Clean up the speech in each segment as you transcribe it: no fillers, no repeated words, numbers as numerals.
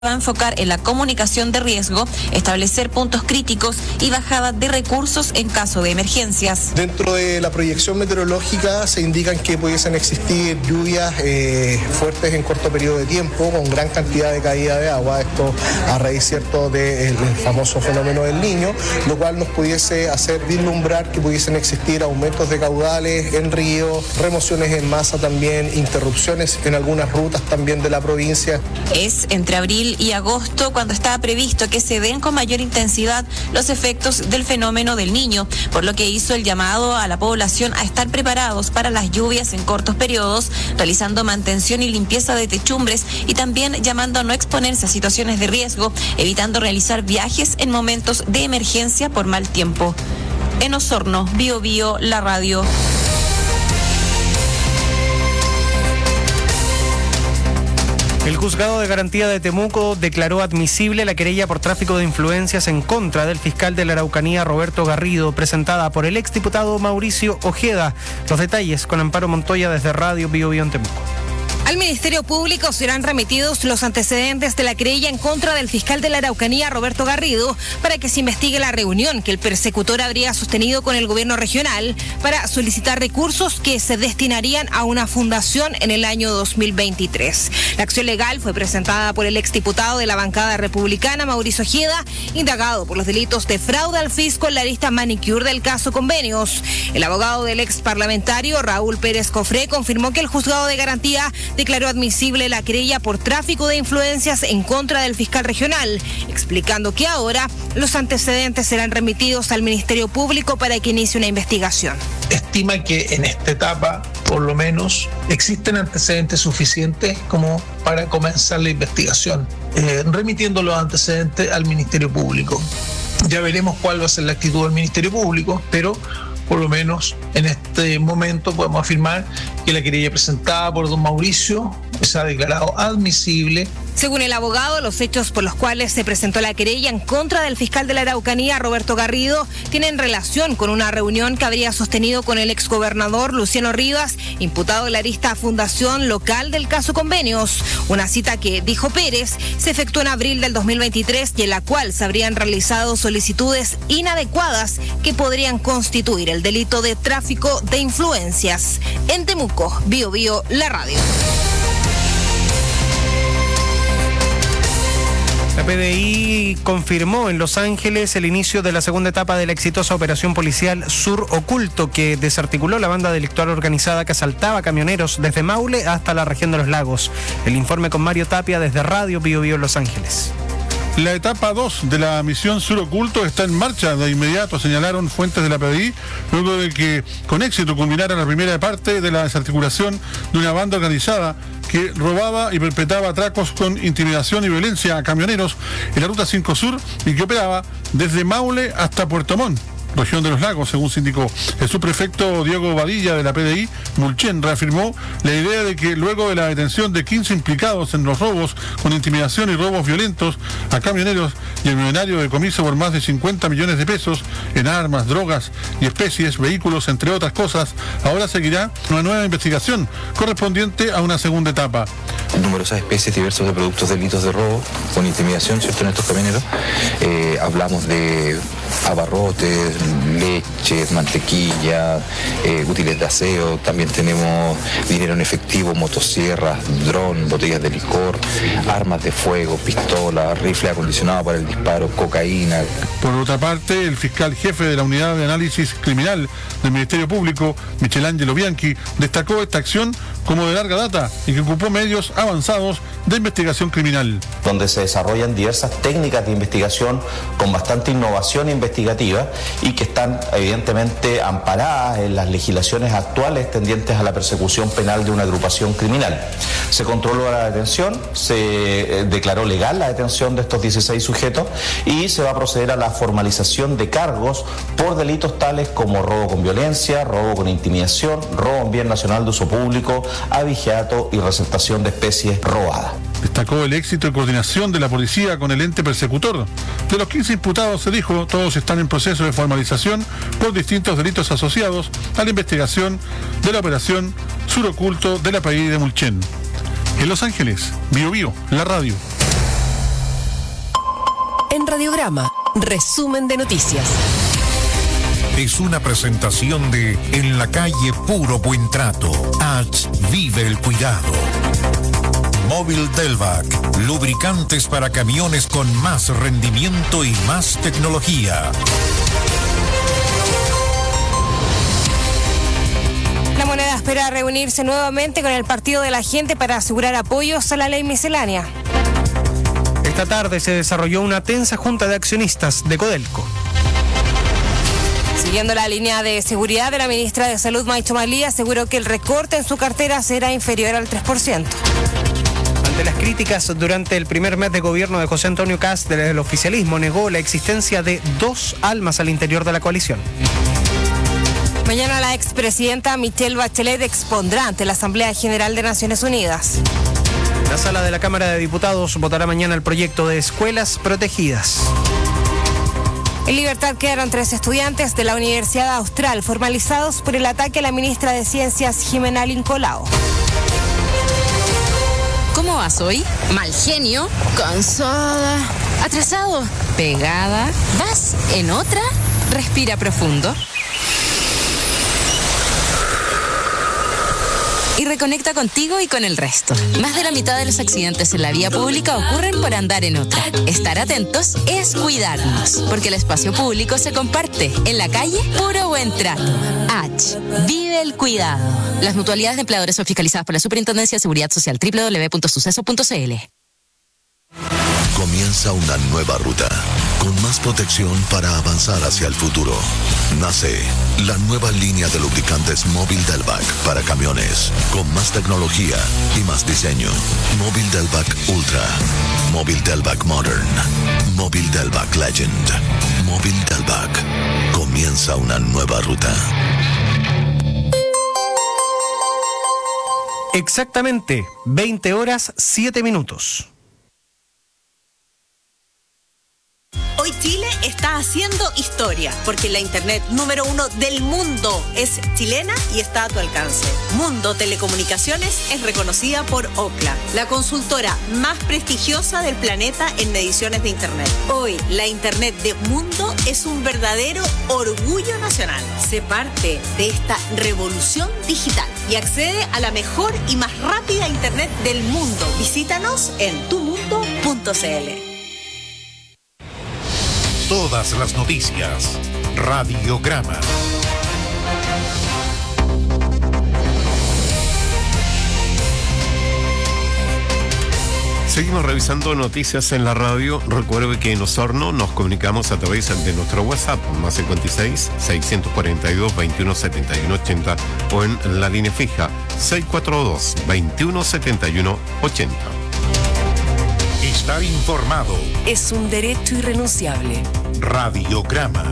va a enfocar en la comunicación de riesgo, establecer puntos críticos y bajada de recursos en caso de emergencias. Dentro de la proyección meteorológica se indican que pudiesen existir lluvias fuertes en corto periodo de tiempo, con gran cantidad de caída de agua, esto a raíz, cierto, del famoso fenómeno del Niño, lo cual nos pudiese hacer vislumbrar que pudiesen existir aumentos de caudales en ríos, remociones en masa también, interrupciones en algunas rutas también de la provincia. Es entre abril y agosto cuando estaba previsto que se den con mayor intensidad los efectos del fenómeno del Niño, por lo que hizo el llamado a la población a estar preparados para las lluvias en cortos periodos, realizando mantención y limpieza de techumbres y también llamando a no exponerse a situaciones de riesgo, evitando realizar viajes en momentos de emergencia por mal tiempo. En Osorno, Bio Bio, la radio. El juzgado de garantía de Temuco declaró admisible la querella por tráfico de influencias en contra del fiscal de la Araucanía, Roberto Garrido, presentada por el exdiputado Mauricio Ojeda. Los detalles con Amparo Montoya desde Radio Bio Bio en Temuco. Al Ministerio Público serán remitidos los antecedentes de la querella en contra del fiscal de la Araucanía, Roberto Garrido, para que se investigue la reunión que el persecutor habría sostenido con el gobierno regional para solicitar recursos que se destinarían a una fundación en el año 2023. La acción legal fue presentada por el exdiputado de la bancada republicana, Mauricio Ojeda, indagado por los delitos de fraude al fisco en la lista manicure del caso Convenios. El abogado del ex parlamentario, Raúl Pérez Cofré, confirmó que el juzgado de garantía declaró admisible la querella por tráfico de influencias en contra del fiscal regional, explicando que ahora los antecedentes serán remitidos al Ministerio Público para que inicie una investigación. Estima que en esta etapa, por lo menos, existen antecedentes suficientes como para comenzar la investigación, remitiendo los antecedentes al Ministerio Público. Ya veremos cuál va a ser la actitud del Ministerio Público, pero por lo menos en este momento podemos afirmar que la querella presentada por don Mauricio se ha declarado admisible. Según el abogado, los hechos por los cuales se presentó la querella en contra del fiscal de la Araucanía, Roberto Garrido, tienen relación con una reunión que habría sostenido con el exgobernador Luciano Rivas, imputado de la lista Fundación Local del caso Convenios. Una cita que, dijo Pérez, se efectuó en abril del 2023 y en la cual se habrían realizado solicitudes inadecuadas que podrían constituir el delito de tráfico de influencias. En Temuco, Bio Bio, la radio. La PDI confirmó en Los Ángeles el inicio de la segunda etapa de la exitosa operación policial Sur Oculto, que desarticuló la banda delictual organizada que asaltaba camioneros desde Maule hasta la región de Los Lagos. El informe con Mario Tapia desde Radio Bio Bio Los Ángeles. La etapa 2 de la misión Sur Oculto está en marcha de inmediato, señalaron fuentes de la PDI, luego de que con éxito culminara la primera parte de la desarticulación de una banda organizada que robaba y perpetraba atracos con intimidación y violencia a camioneros en la Ruta 5 Sur y que operaba desde Maule hasta Puerto Montt, región de Los Lagos, según se indicó. El subprefecto Diego Badilla de la PDI, Mulchen, reafirmó la idea de que luego de la detención de 15 implicados en los robos con intimidación y robos violentos a camioneros y el millonario decomiso por más de 50 millones de pesos en armas, drogas y especies, vehículos, entre otras cosas, ahora seguirá una nueva investigación correspondiente a una segunda etapa. Numerosas especies diversas de productos delitos de robo con intimidación, ¿cierto?, en estos camioneros. Hablamos de abarrotes, leches, mantequilla, útiles de aseo. También tenemos dinero en efectivo, motosierras, dron, botellas de licor, armas de fuego, pistolas, rifle acondicionado para el disparo, cocaína. Por otra parte, el fiscal jefe de la Unidad de Análisis Criminal del Ministerio Público, Michelangelo Bianchi, destacó esta acción como de larga data y que ocupó medios avanzados de investigación criminal. Donde se desarrollan diversas técnicas de investigación con bastante innovación investigativa y que están evidentemente amparadas en las legislaciones actuales tendientes a la persecución penal de una agrupación criminal. Se controló la detención, se declaró legal la detención de estos 16 sujetos y se va a proceder a la formalización de cargos por delitos tales como robo con violencia, robo con intimidación, robo en bien nacional de uso público, abigeato y receptación de especies robadas. Destacó el éxito y coordinación de la policía con el ente persecutor. De los 15 imputados, se dijo, todos están en proceso de formalización por distintos delitos asociados a la investigación de la operación Sur Oculto de la PDI de Mulchen. En Los Ángeles, Bio Bio, la radio. En Radiograma, resumen de noticias. Es una presentación de En la calle Puro Buen Trato. H. Vive el cuidado. Móvil Delvac. Lubricantes para camiones con más rendimiento y más tecnología. La Moneda espera reunirse nuevamente con el Partido de la Gente para asegurar apoyos a la ley miscelánea. Esta tarde se desarrolló una tensa junta de accionistas de Codelco. Siguiendo la línea de seguridad de la ministra de Salud, Maicho Malí, aseguró que el recorte en su cartera será inferior al 3%. Ante las críticas durante el primer mes de gobierno de José Antonio Kast, el oficialismo negó la existencia de 2 almas al interior de la coalición. Mañana la expresidenta Michelle Bachelet expondrá ante la Asamblea General de Naciones Unidas. La sala de la Cámara de Diputados votará mañana el proyecto de escuelas protegidas. En libertad quedaron 3 estudiantes de la Universidad Austral formalizados por el ataque a la ministra de Ciencias, Jimena Lincolao. ¿Cómo vas hoy? Mal genio, cansada, atrasado, pegada. ¿Vas en otra? Respira profundo. Y reconecta contigo y con el resto. Más de la mitad de los accidentes en la vía pública ocurren por andar en otra. Estar atentos es cuidarnos, porque el espacio público se comparte. En la calle, puro buen trato. H. Vive el cuidado. Las mutualidades de empleadores son fiscalizadas por la Superintendencia de Seguridad Social. www.suceso.cl. Comienza una nueva ruta, con más protección para avanzar hacia el futuro. Nace la nueva línea de lubricantes Móvil Delvac para camiones, con más tecnología y más diseño. Móvil Delvac Ultra, Móvil Delvac Modern, Móvil Delvac Legend, Móvil Delvac. Comienza una nueva ruta. Exactamente 20 horas 7 minutos. Hoy Chile está haciendo historia, porque la internet número 1 del mundo es chilena y está a tu alcance. Mundo Telecomunicaciones es reconocida por Ookla, la consultora más prestigiosa del planeta en mediciones de internet. Hoy, la internet de Mundo es un verdadero orgullo nacional. Sé parte de esta revolución digital y accede a la mejor y más rápida internet del mundo. Visítanos en tumundo.cl. Todas las noticias. Radiograma. Seguimos revisando noticias en la radio. Recuerde que en Osorno nos comunicamos a través de nuestro WhatsApp, más 56 642 21 71 80, o en la línea fija 642 21 71 80. Estar informado es un derecho irrenunciable. Radiograma.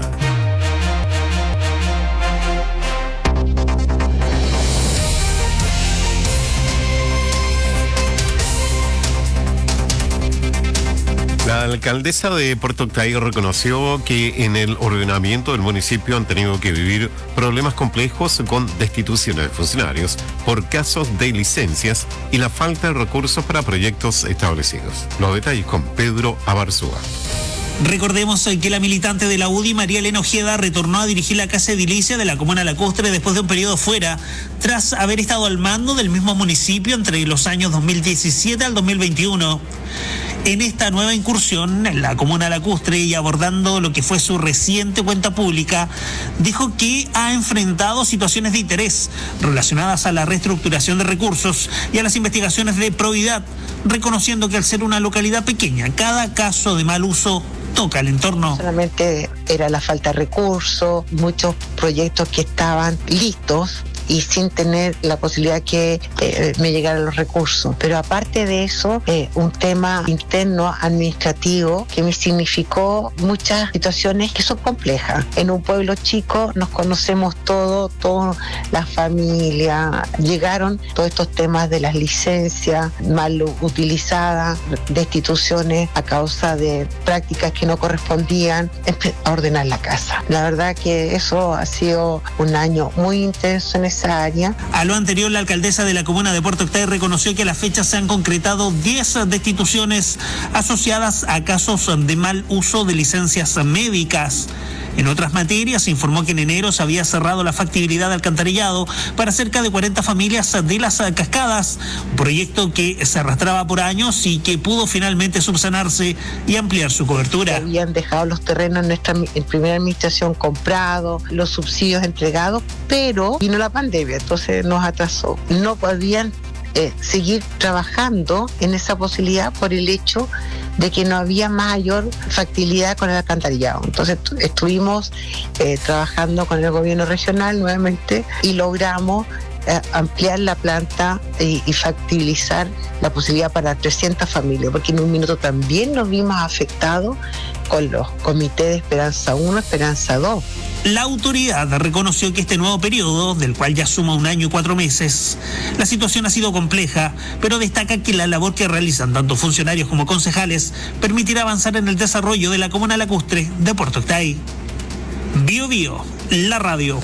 La alcaldesa de Puerto Octay reconoció que en el ordenamiento del municipio han tenido que vivir problemas complejos con destituciones de funcionarios por casos de licencias y la falta de recursos para proyectos establecidos. Los detalles con Pedro Abarzúa. Recordemos que la militante de la UDI, María Elena Ojeda, retornó a dirigir la Casa Edilicia de la Comuna Lacustre después de un periodo fuera, tras haber estado al mando del mismo municipio entre los años 2017 al 2021. En esta nueva incursión en la Comuna Lacustre y abordando lo que fue su reciente cuenta pública, dijo que ha enfrentado situaciones de interés relacionadas a la reestructuración de recursos y a las investigaciones de probidad, reconociendo que al ser una localidad pequeña, cada caso de mal uso toca el entorno. Solamente era la falta de recursos, muchos proyectos que estaban listos y sin tener la posibilidad que me llegaran los recursos. Pero aparte de eso, un tema interno administrativo que me significó muchas situaciones que son complejas. En un pueblo chico nos conocemos toda la familia. Llegaron todos estos temas de las licencias mal utilizadas, destituciones a causa de prácticas que no correspondían, a ordenar la casa. La verdad que eso ha sido un año muy intenso en ese necesaria. A lo anterior, la alcaldesa de la comuna de Puerto Octay reconoció que a la fecha se han concretado 10 destituciones asociadas a casos de mal uso de licencias médicas. En otras materias, se informó que en enero se había cerrado la factibilidad de alcantarillado para cerca de 40 familias de Las Cascadas, un proyecto que se arrastraba por años y que pudo finalmente subsanarse y ampliar su cobertura. Habían dejado los terrenos en primera administración comprados, los subsidios entregados, pero vino la pandemia, entonces nos atrasó. No podían seguir trabajando en esa posibilidad por el hecho de que no había mayor factibilidad con el alcantarillado. Entonces estuvimos trabajando con el gobierno regional nuevamente y logramos ampliar la planta y factibilizar la posibilidad para 300 familias, porque en un minuto también nos vimos afectados con los comités de Esperanza 1, Esperanza 2. La autoridad reconoció que este nuevo periodo, del cual ya suma 1 año y 4 meses, la situación ha sido compleja, pero destaca que la labor que realizan tanto funcionarios como concejales permitirá avanzar en el desarrollo de la comuna lacustre de Puerto Octay. Bio Bio, la radio.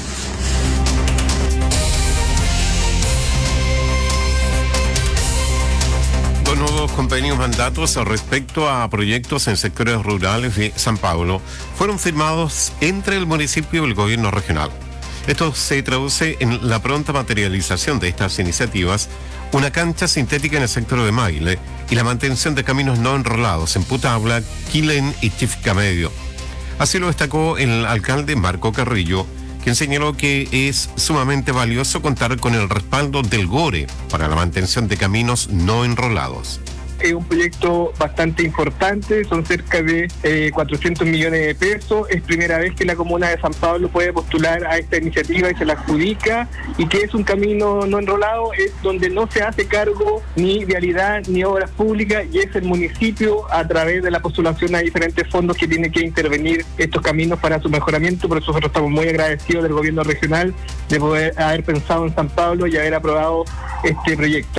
Dos nuevos convenios mandatos respecto a proyectos en sectores rurales de San Pablo fueron firmados entre el municipio y el gobierno regional. Esto se traduce en la pronta materialización de estas iniciativas, una cancha sintética en el sector de Maile y la mantención de caminos no enrolados en Putabla, Quilén y Chifca Medio. Así lo destacó el alcalde Marco Carrillo, quien señaló que es sumamente valioso contar con el respaldo del GORE para la mantención de caminos no enrolados. Es un proyecto bastante importante, son cerca de 400 millones de pesos. Es primera vez que la comuna de San Pablo puede postular a esta iniciativa y se la adjudica, y que es un camino no enrolado, es donde no se hace cargo ni vialidad ni obras públicas, y es el municipio a través de la postulación a diferentes fondos que tiene que intervenir estos caminos para su mejoramiento. Por eso nosotros estamos muy agradecidos del gobierno regional de poder haber pensado en San Pablo y haber aprobado este proyecto.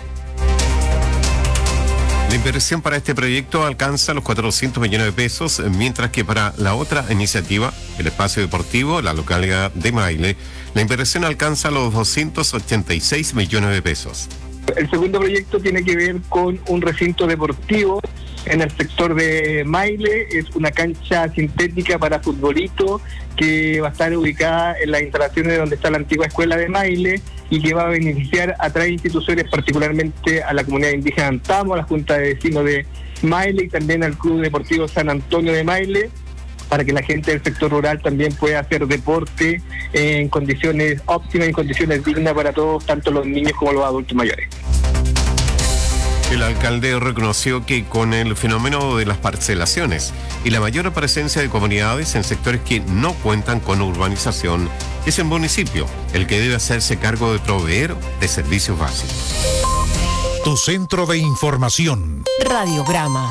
La inversión para este proyecto alcanza los 400 millones de pesos, mientras que para la otra iniciativa, el espacio deportivo, la localidad de Maile, la inversión alcanza los 286 millones de pesos. El segundo proyecto tiene que ver con un recinto deportivo en el sector de Maile. Es una cancha sintética para futbolito que va a estar ubicada en las instalaciones donde está la antigua escuela de Maile y que va a beneficiar a 3 instituciones, particularmente a la comunidad indígena Antamo, a la Junta de Vecinos de Maile y también al Club Deportivo San Antonio de Maile, para que la gente del sector rural también pueda hacer deporte en condiciones óptimas, en condiciones dignas para todos, tanto los niños como los adultos mayores. El alcalde reconoció que con el fenómeno de las parcelaciones y la mayor presencia de comunidades en sectores que no cuentan con urbanización, es el municipio el que debe hacerse cargo de proveer de servicios básicos. Tu centro de información. Radiograma.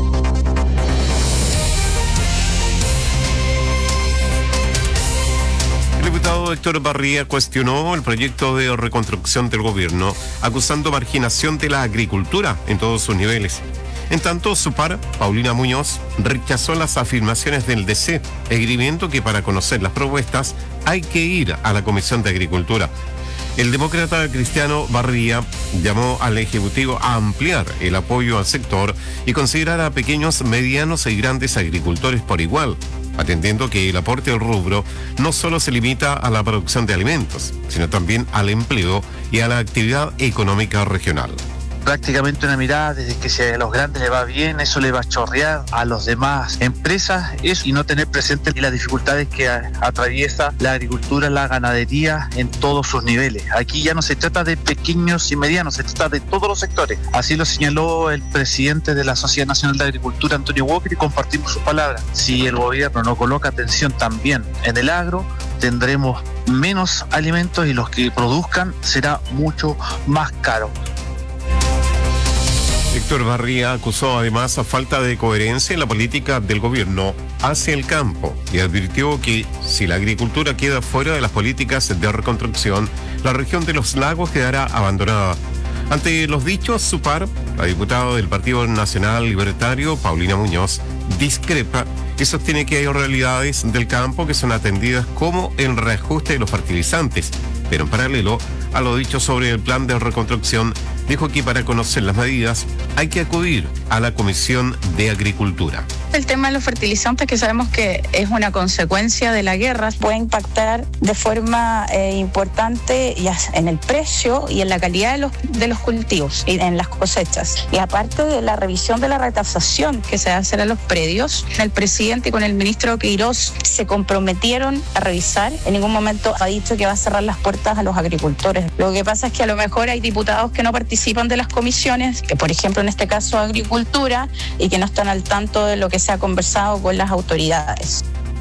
El diputado Héctor Barría cuestionó el proyecto de reconstrucción del gobierno, acusando marginación de la agricultura en todos sus niveles. En tanto, su par, Paulina Muñoz, rechazó las afirmaciones del DC, esgrimiendo que para conocer las propuestas hay que ir a la Comisión de Agricultura. El demócrata Cristiano Barría llamó al Ejecutivo a ampliar el apoyo al sector y considerar a pequeños, medianos y grandes agricultores por igual, atendiendo que el aporte al rubro no solo se limita a la producción de alimentos, sino también al empleo y a la actividad económica regional. Prácticamente una mirada desde que si a los grandes le va bien, eso le va a chorrear a los demás empresas, eso, y no tener presente las dificultades que atraviesa la agricultura, la ganadería en todos sus niveles. Aquí ya no se trata de pequeños y medianos, se trata de todos los sectores. Así lo señaló el presidente de la Sociedad Nacional de Agricultura, Antonio Walker, y compartimos sus palabras. Si el gobierno no coloca atención también en el agro, tendremos menos alimentos y los que produzcan será mucho más caro. Héctor Barría acusó además a falta de coherencia en la política del gobierno hacia el campo y advirtió que si la agricultura queda fuera de las políticas de reconstrucción, la región de los lagos quedará abandonada. Ante los dichos, su par, la diputada del Partido Nacional Libertario, Paulina Muñoz, discrepa y sostiene que hay realidades del campo que son atendidas como el reajuste de los fertilizantes, Pero en paralelo a lo dicho sobre el plan de reconstrucción, dijo que para conocer las medidas hay que acudir a la Comisión de Agricultura. El tema de los fertilizantes, que sabemos que es una consecuencia de la guerra, puede impactar de forma importante en el precio y en la calidad de los cultivos y en las cosechas. Y aparte de la revisión de la retasación que se va a hacer a los predios, el presidente con el ministro Queiroz se comprometieron a revisar. En ningún momento ha dicho que va a cerrar las puertas a los agricultores. Lo que pasa es que a lo mejor hay diputados que no participan de las comisiones, que por ejemplo en este caso Agricultura, y que no están al tanto de lo que se ha conversado con las autoridades.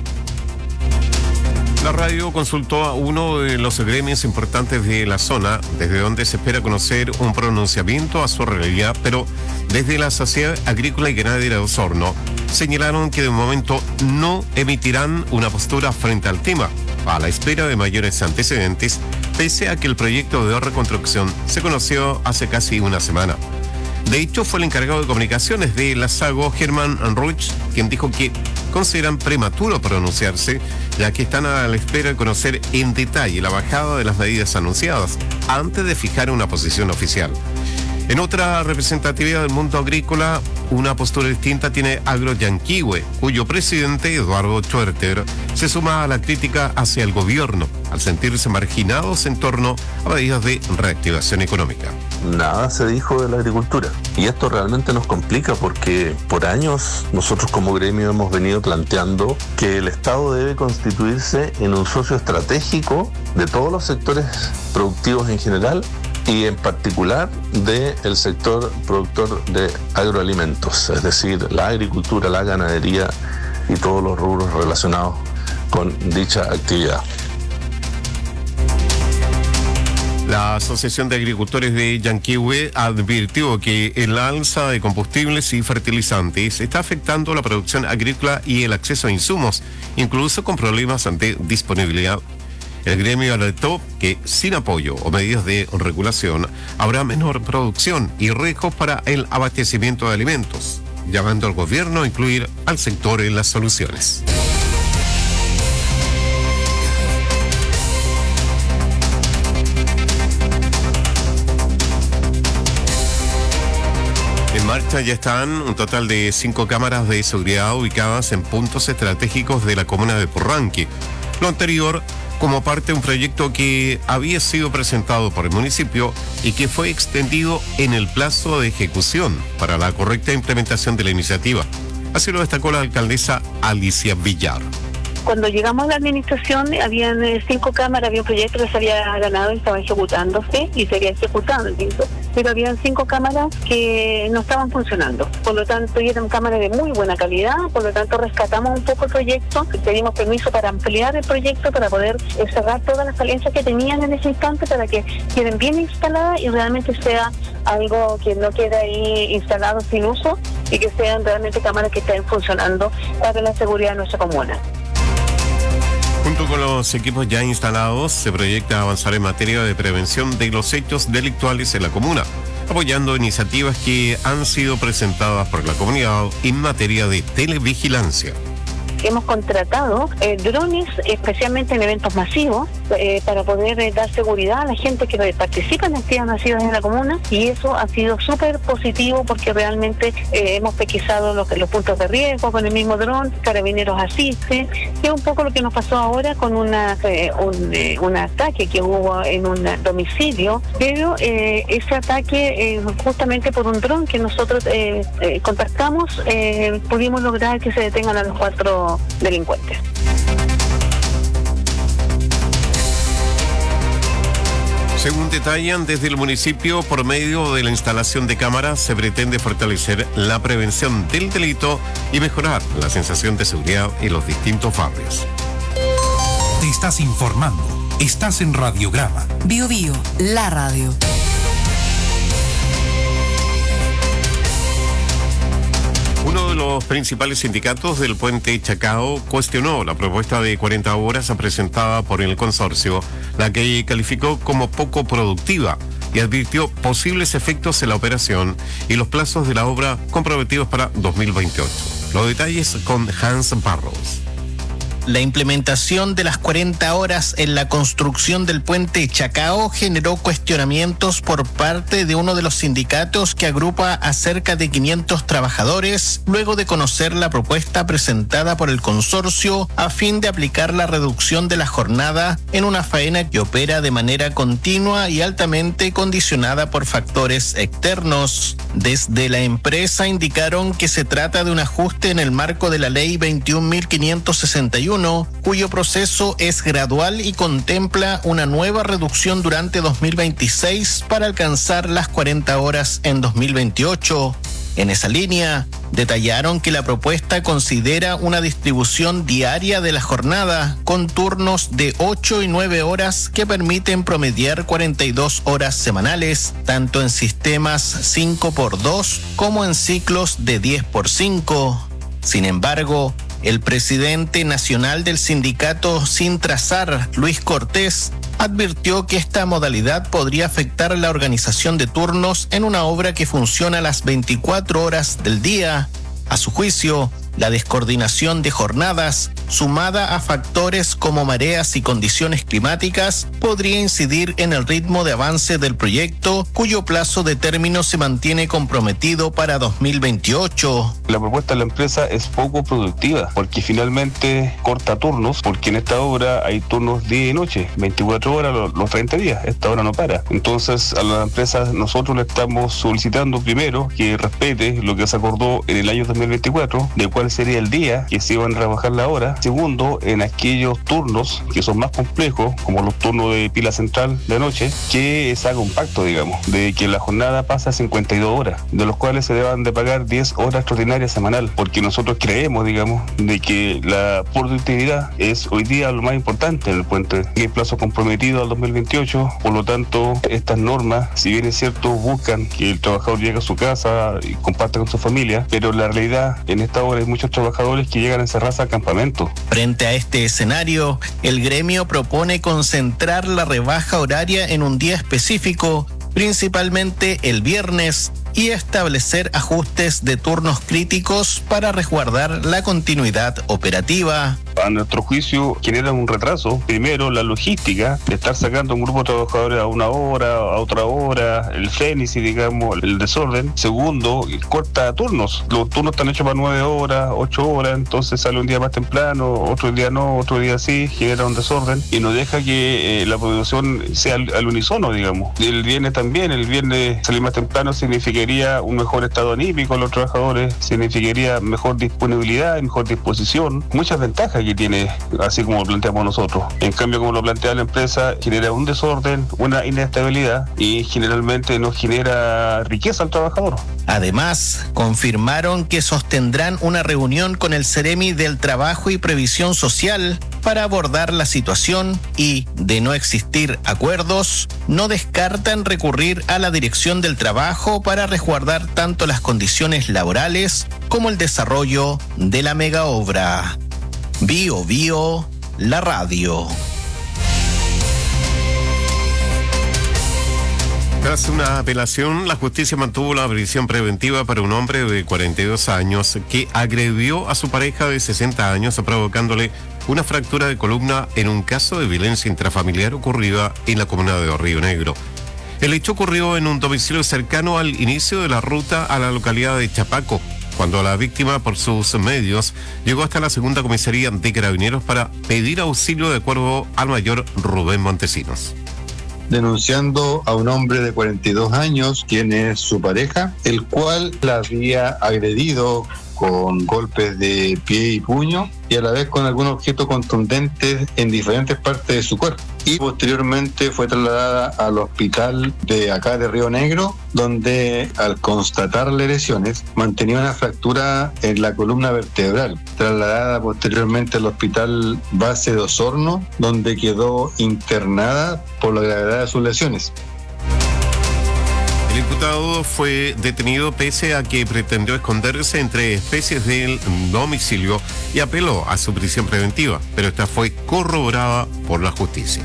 La radio consultó a uno de los gremios importantes de la zona, desde donde se espera conocer un pronunciamiento a su realidad, pero desde la Sociedad Agrícola y Ganadera de Osorno señalaron que de momento no emitirán una postura frente al tema, a la espera de mayores antecedentes, pese a que el proyecto de reconstrucción se conoció hace casi una semana. De hecho, fue el encargado de comunicaciones de la SAGO, Germán Ruch, quien dijo que consideran prematuro pronunciarse, ya que están a la espera de conocer en detalle la bajada de las medidas anunciadas antes de fijar una posición oficial. En otra representatividad del mundo agrícola, una postura distinta tiene Agroyanquihue, cuyo presidente, Eduardo Schwerter, se suma a la crítica hacia el gobierno, al sentirse marginados en torno a medidas de reactivación económica. Nada se dijo de la agricultura y esto realmente nos complica porque por años nosotros como gremio hemos venido planteando que el Estado debe constituirse en un socio estratégico de todos los sectores productivos en general y en particular del sector productor de agroalimentos, es decir, la agricultura, la ganadería y todos los rubros relacionados con dicha actividad. La Asociación de Agricultores de Yanquihue advirtió que el alza de combustibles y fertilizantes está afectando la producción agrícola y el acceso a insumos, incluso con problemas de disponibilidad. El gremio alertó que sin apoyo o medidas de regulación habrá menor producción y riesgos para el abastecimiento de alimentos, llamando al gobierno a incluir al sector en las soluciones. En marcha ya están un total de 5 cámaras de seguridad ubicadas en puntos estratégicos de la comuna de Purranque. Lo anterior como parte de un proyecto que había sido presentado por el municipio y que fue extendido en el plazo de ejecución para la correcta implementación de la iniciativa. Así lo destacó la alcaldesa Alicia Villar. Cuando llegamos a la administración habían 5 cámaras, había un proyecto que se había ganado y estaba ejecutándose y seguía ejecutando, pero habían 5 cámaras que no estaban funcionando. Por lo tanto, eran cámaras de muy buena calidad, por lo tanto rescatamos un poco el proyecto, pedimos permiso para ampliar el proyecto, para poder cerrar todas las falencias que tenían en ese instante para que queden bien instaladas y realmente sea algo que no quede ahí instalado sin uso y que sean realmente cámaras que estén funcionando para la seguridad de nuestra comuna. Junto con los equipos ya instalados, se proyecta avanzar en materia de prevención de los hechos delictuales en la comuna, apoyando iniciativas que han sido presentadas por la comunidad en materia de televigilancia. Hemos contratado drones, especialmente en eventos masivos, para poder dar seguridad a la gente que participa en actividades masivas en la comuna, y eso ha sido súper positivo porque realmente hemos pesquisado los puntos de riesgo con el mismo dron, Carabineros asiste, que es un poco lo que nos pasó ahora con un ataque que hubo en un domicilio, pero ese ataque justamente por un dron que nosotros contactamos, pudimos lograr que se detengan a los 4 delincuentes. Según detallan desde el municipio, por medio de la instalación de cámaras se pretende fortalecer la prevención del delito y mejorar la sensación de seguridad en los distintos barrios. Te estás informando. Estás en Radiograma. Bio Bio, la radio. Uno de los principales sindicatos del puente Chacao cuestionó la propuesta de 40 horas presentada por el consorcio, la que calificó como poco productiva y advirtió posibles efectos en la operación y los plazos de la obra comprometidos para 2028. Los detalles con Hans Barros. La implementación de las 40 horas en la construcción del puente Chacao generó cuestionamientos por parte de uno de los sindicatos que agrupa a cerca de 500 trabajadores, luego de conocer la propuesta presentada por el consorcio a fin de aplicar la reducción de la jornada en una faena que opera de manera continua y altamente condicionada por factores externos. Desde la empresa indicaron que se trata de un ajuste en el marco de la ley 21.561, cuyo proceso es gradual y contempla una nueva reducción durante 2026 para alcanzar las 40 horas en 2028. En esa línea, detallaron que la propuesta considera una distribución diaria de la jornada con turnos de 8 y 9 horas que permiten promediar 42 horas semanales, tanto en sistemas 5x2 como en ciclos de 10x5. Sin embargo, el presidente nacional del sindicato Sintrasar, Luis Cortés, advirtió que esta modalidad podría afectar la organización de turnos en una obra que funciona las 24 horas del día. A su juicio, la descoordinación de jornadas, sumada a factores como mareas y condiciones climáticas, podría incidir en el ritmo de avance del proyecto, cuyo plazo de término se mantiene comprometido para 2028. La propuesta de la empresa es poco productiva, porque finalmente corta turnos, porque en esta obra hay turnos día y noche, 24 horas los 30 días, esta obra no para. Entonces a la empresa nosotros le estamos solicitando primero que respete lo que se acordó en el año 2024, de cuál sería el día que se iban a rebajar la hora. Segundo, en aquellos turnos que son más complejos, como los turnos de pila central de noche, que se haga un pacto, digamos, de que la jornada pasa a 52 horas, de los cuales se deban de pagar 10 horas extraordinarias semanal, porque nosotros creemos, digamos, de que la productividad es hoy día lo más importante en el puente. Hay plazo comprometido al 2028, por lo tanto, estas normas, si bien es cierto, buscan que el trabajador llegue a su casa y comparta con su familia, pero la realidad en esta hora hay muchos trabajadores que llegan a encerrarse al campamento. Frente a este escenario, el gremio propone concentrar la rebaja horaria en un día específico, principalmente el viernes, y establecer ajustes de turnos críticos para resguardar la continuidad operativa. A nuestro juicio genera un retraso. Primero, la logística de estar sacando un grupo de trabajadores a una hora, a otra hora, el fénici, digamos, el desorden. Segundo, corta turnos. Los turnos están hechos para 9 horas, 8 horas, entonces sale un día más temprano, otro día no, otro día sí, genera un desorden y no deja que la producción sea al unísono, digamos. El viernes también, el viernes salir más temprano significaría un mejor estado anímico de los trabajadores, significaría mejor disponibilidad y mejor disposición. Muchas ventajas que tiene, así como lo planteamos nosotros. En cambio, como lo plantea la empresa, genera un desorden, una inestabilidad y generalmente no genera riqueza al trabajador. Además, confirmaron que sostendrán una reunión con el Ceremi del Trabajo y Previsión Social para abordar la situación y, de no existir acuerdos, no descartan recurrir a la Dirección del Trabajo para resguardar tanto las condiciones laborales como el desarrollo de la megaobra. Bio Bio, la radio. Tras una apelación, la justicia mantuvo la prisión preventiva para un hombre de 42 años que agredió a su pareja de 60 años provocándole una fractura de columna en un caso de violencia intrafamiliar ocurrida en la comuna de Río Negro. El hecho ocurrió en un domicilio cercano al inicio de la ruta a la localidad de Chapaco, cuando la víctima, por sus medios, llegó hasta la segunda comisaría de Carabineros para pedir auxilio de acuerdo al mayor Rubén Montesinos. Denunciando a un hombre de 42 años, quien es su pareja, el cual la había agredido con golpes de pie y puño y a la vez con algún objeto contundente en diferentes partes de su cuerpo. Y posteriormente fue trasladada al hospital de acá de Río Negro, donde al constatarle lesiones mantenía una fractura en la columna vertebral. Trasladada posteriormente al hospital base de Osorno, donde quedó internada por la gravedad de sus lesiones. El imputado fue detenido pese a que pretendió esconderse entre especies del domicilio y apeló a su prisión preventiva, pero esta fue corroborada por la justicia.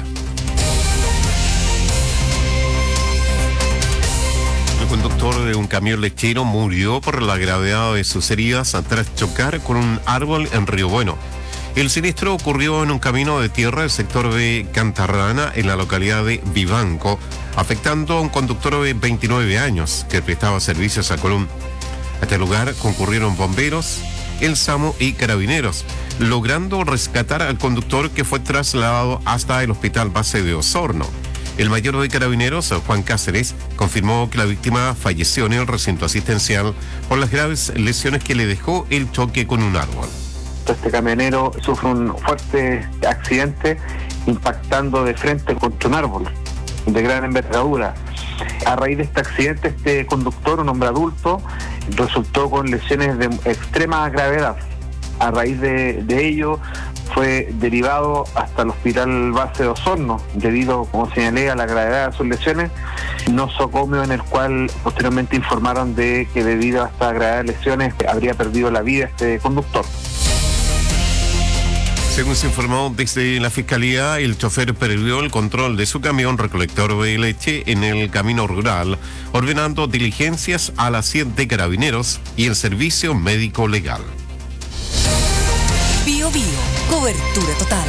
El conductor de un camión lechero murió por la gravedad de sus heridas tras chocar con un árbol en Río Bueno. El siniestro ocurrió en un camino de tierra del sector de Cantarrana, en la localidad de Vivanco, afectando a un conductor de 29 años que prestaba servicios a Colón. A este lugar concurrieron bomberos, el SAMU y carabineros, logrando rescatar al conductor, que fue trasladado hasta el hospital base de Osorno. El mayor de carabineros, Juan Cáceres, confirmó que la víctima falleció en el recinto asistencial por las graves lesiones que le dejó el choque con un árbol. Este camionero sufre un fuerte accidente impactando de frente contra un árbol de gran envergadura. A raíz de este accidente, este conductor, un hombre adulto, resultó con lesiones de extrema gravedad. A raíz de ello, fue derivado hasta el hospital base de Osorno, debido, como señalé, a la gravedad de sus lesiones, nosocomio, en el cual posteriormente informaron de que debido a esta gravedad de lesiones habría perdido la vida este conductor. Según se informó desde la Fiscalía, el chofer perdió el control de su camión recolector de leche en el camino rural, ordenando diligencias a las 100 de carabineros y el servicio médico legal. Bio Bio, cobertura total.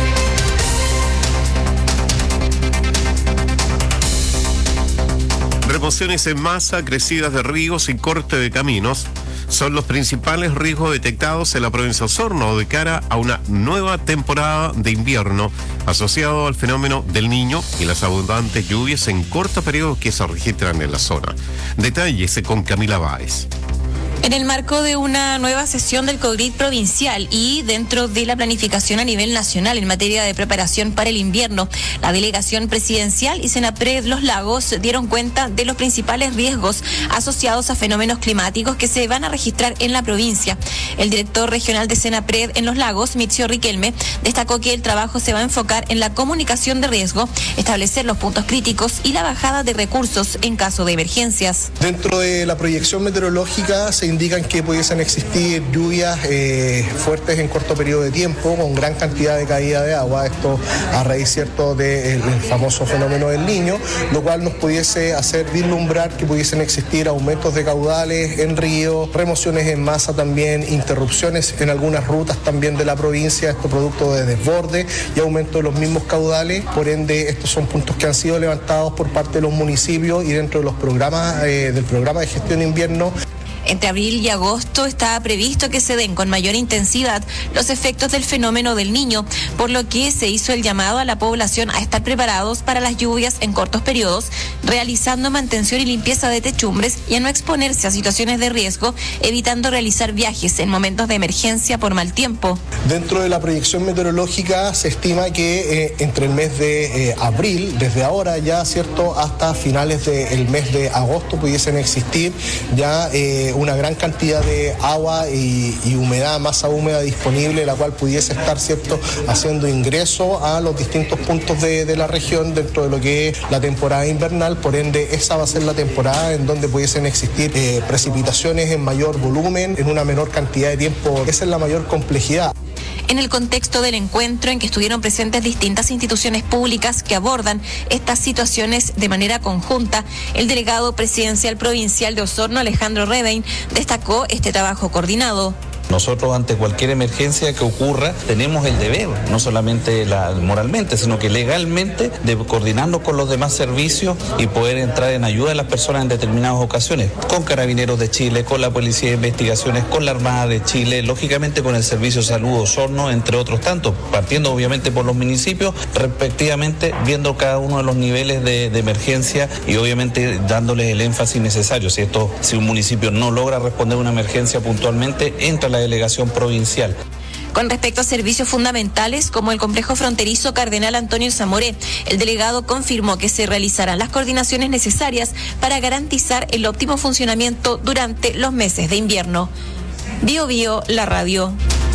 Remociones en masa, crecidas de ríos y corte de caminos son los principales riesgos detectados en la provincia de Osorno de cara a una nueva temporada de invierno asociado al fenómeno del Niño y las abundantes lluvias en corto periodo que se registran en la zona. Detalles con Camila Báez. En el marco de una nueva sesión del COGRID provincial y dentro de la planificación a nivel nacional en materia de preparación para el invierno, la delegación presidencial y Senapred Los Lagos dieron cuenta de los principales riesgos asociados a fenómenos climáticos que se van a registrar en la provincia. El director regional de Senapred en Los Lagos, Mitzio Riquelme, destacó que el trabajo se va a enfocar en la comunicación de riesgo, establecer los puntos críticos y la bajada de recursos en caso de emergencias. Dentro de la proyección meteorológica se indican que pudiesen existir lluvias fuertes en corto periodo de tiempo, con gran cantidad de caída de agua, esto a raíz, cierto, del famoso fenómeno del Niño, lo cual nos pudiese hacer vislumbrar que pudiesen existir aumentos de caudales en ríos, remociones en masa también, interrupciones en algunas rutas también de la provincia, esto producto de desborde y aumento de los mismos caudales. Por ende, estos son puntos que han sido levantados por parte de los municipios y dentro de los programas del programa de gestión de invierno. Entre abril y agosto está previsto que se den con mayor intensidad los efectos del fenómeno del Niño, por lo que se hizo el llamado a la población a estar preparados para las lluvias en cortos periodos, realizando mantención y limpieza de techumbres y a no exponerse a situaciones de riesgo, evitando realizar viajes en momentos de emergencia por mal tiempo. Dentro de la proyección meteorológica se estima que entre el mes de abril, desde ahora ya, cierto, hasta finales del mes de agosto pudiesen existir ya una gran cantidad de agua y humedad, masa húmeda disponible, la cual pudiese estar, cierto, haciendo ingreso a los distintos puntos de la región dentro de lo que es la temporada invernal. Por ende, esa va a ser la temporada en donde pudiesen existir precipitaciones en mayor volumen, en una menor cantidad de tiempo. Esa es la mayor complejidad. En el contexto del encuentro en que estuvieron presentes distintas instituciones públicas que abordan estas situaciones de manera conjunta, el delegado presidencial provincial de Osorno, Alejandro Redein, destacó este trabajo coordinado. Nosotros, ante cualquier emergencia que ocurra, tenemos el deber, no solamente moralmente, sino que legalmente, de coordinarnos con los demás servicios y poder entrar en ayuda de las personas en determinadas ocasiones, con Carabineros de Chile, con la Policía de Investigaciones, con la Armada de Chile, lógicamente con el Servicio de Salud Osorno, entre otros tantos, partiendo obviamente por los municipios, respectivamente, viendo cada uno de los niveles de emergencia y obviamente dándoles el énfasis necesario. Si un municipio no logra responder a una emergencia puntualmente, entra la delegación provincial. Con respecto a servicios fundamentales como el complejo fronterizo Cardenal Antonio Zamoré, el delegado confirmó que se realizarán las coordinaciones necesarias para garantizar el óptimo funcionamiento durante los meses de invierno. Bio Bio, la radio.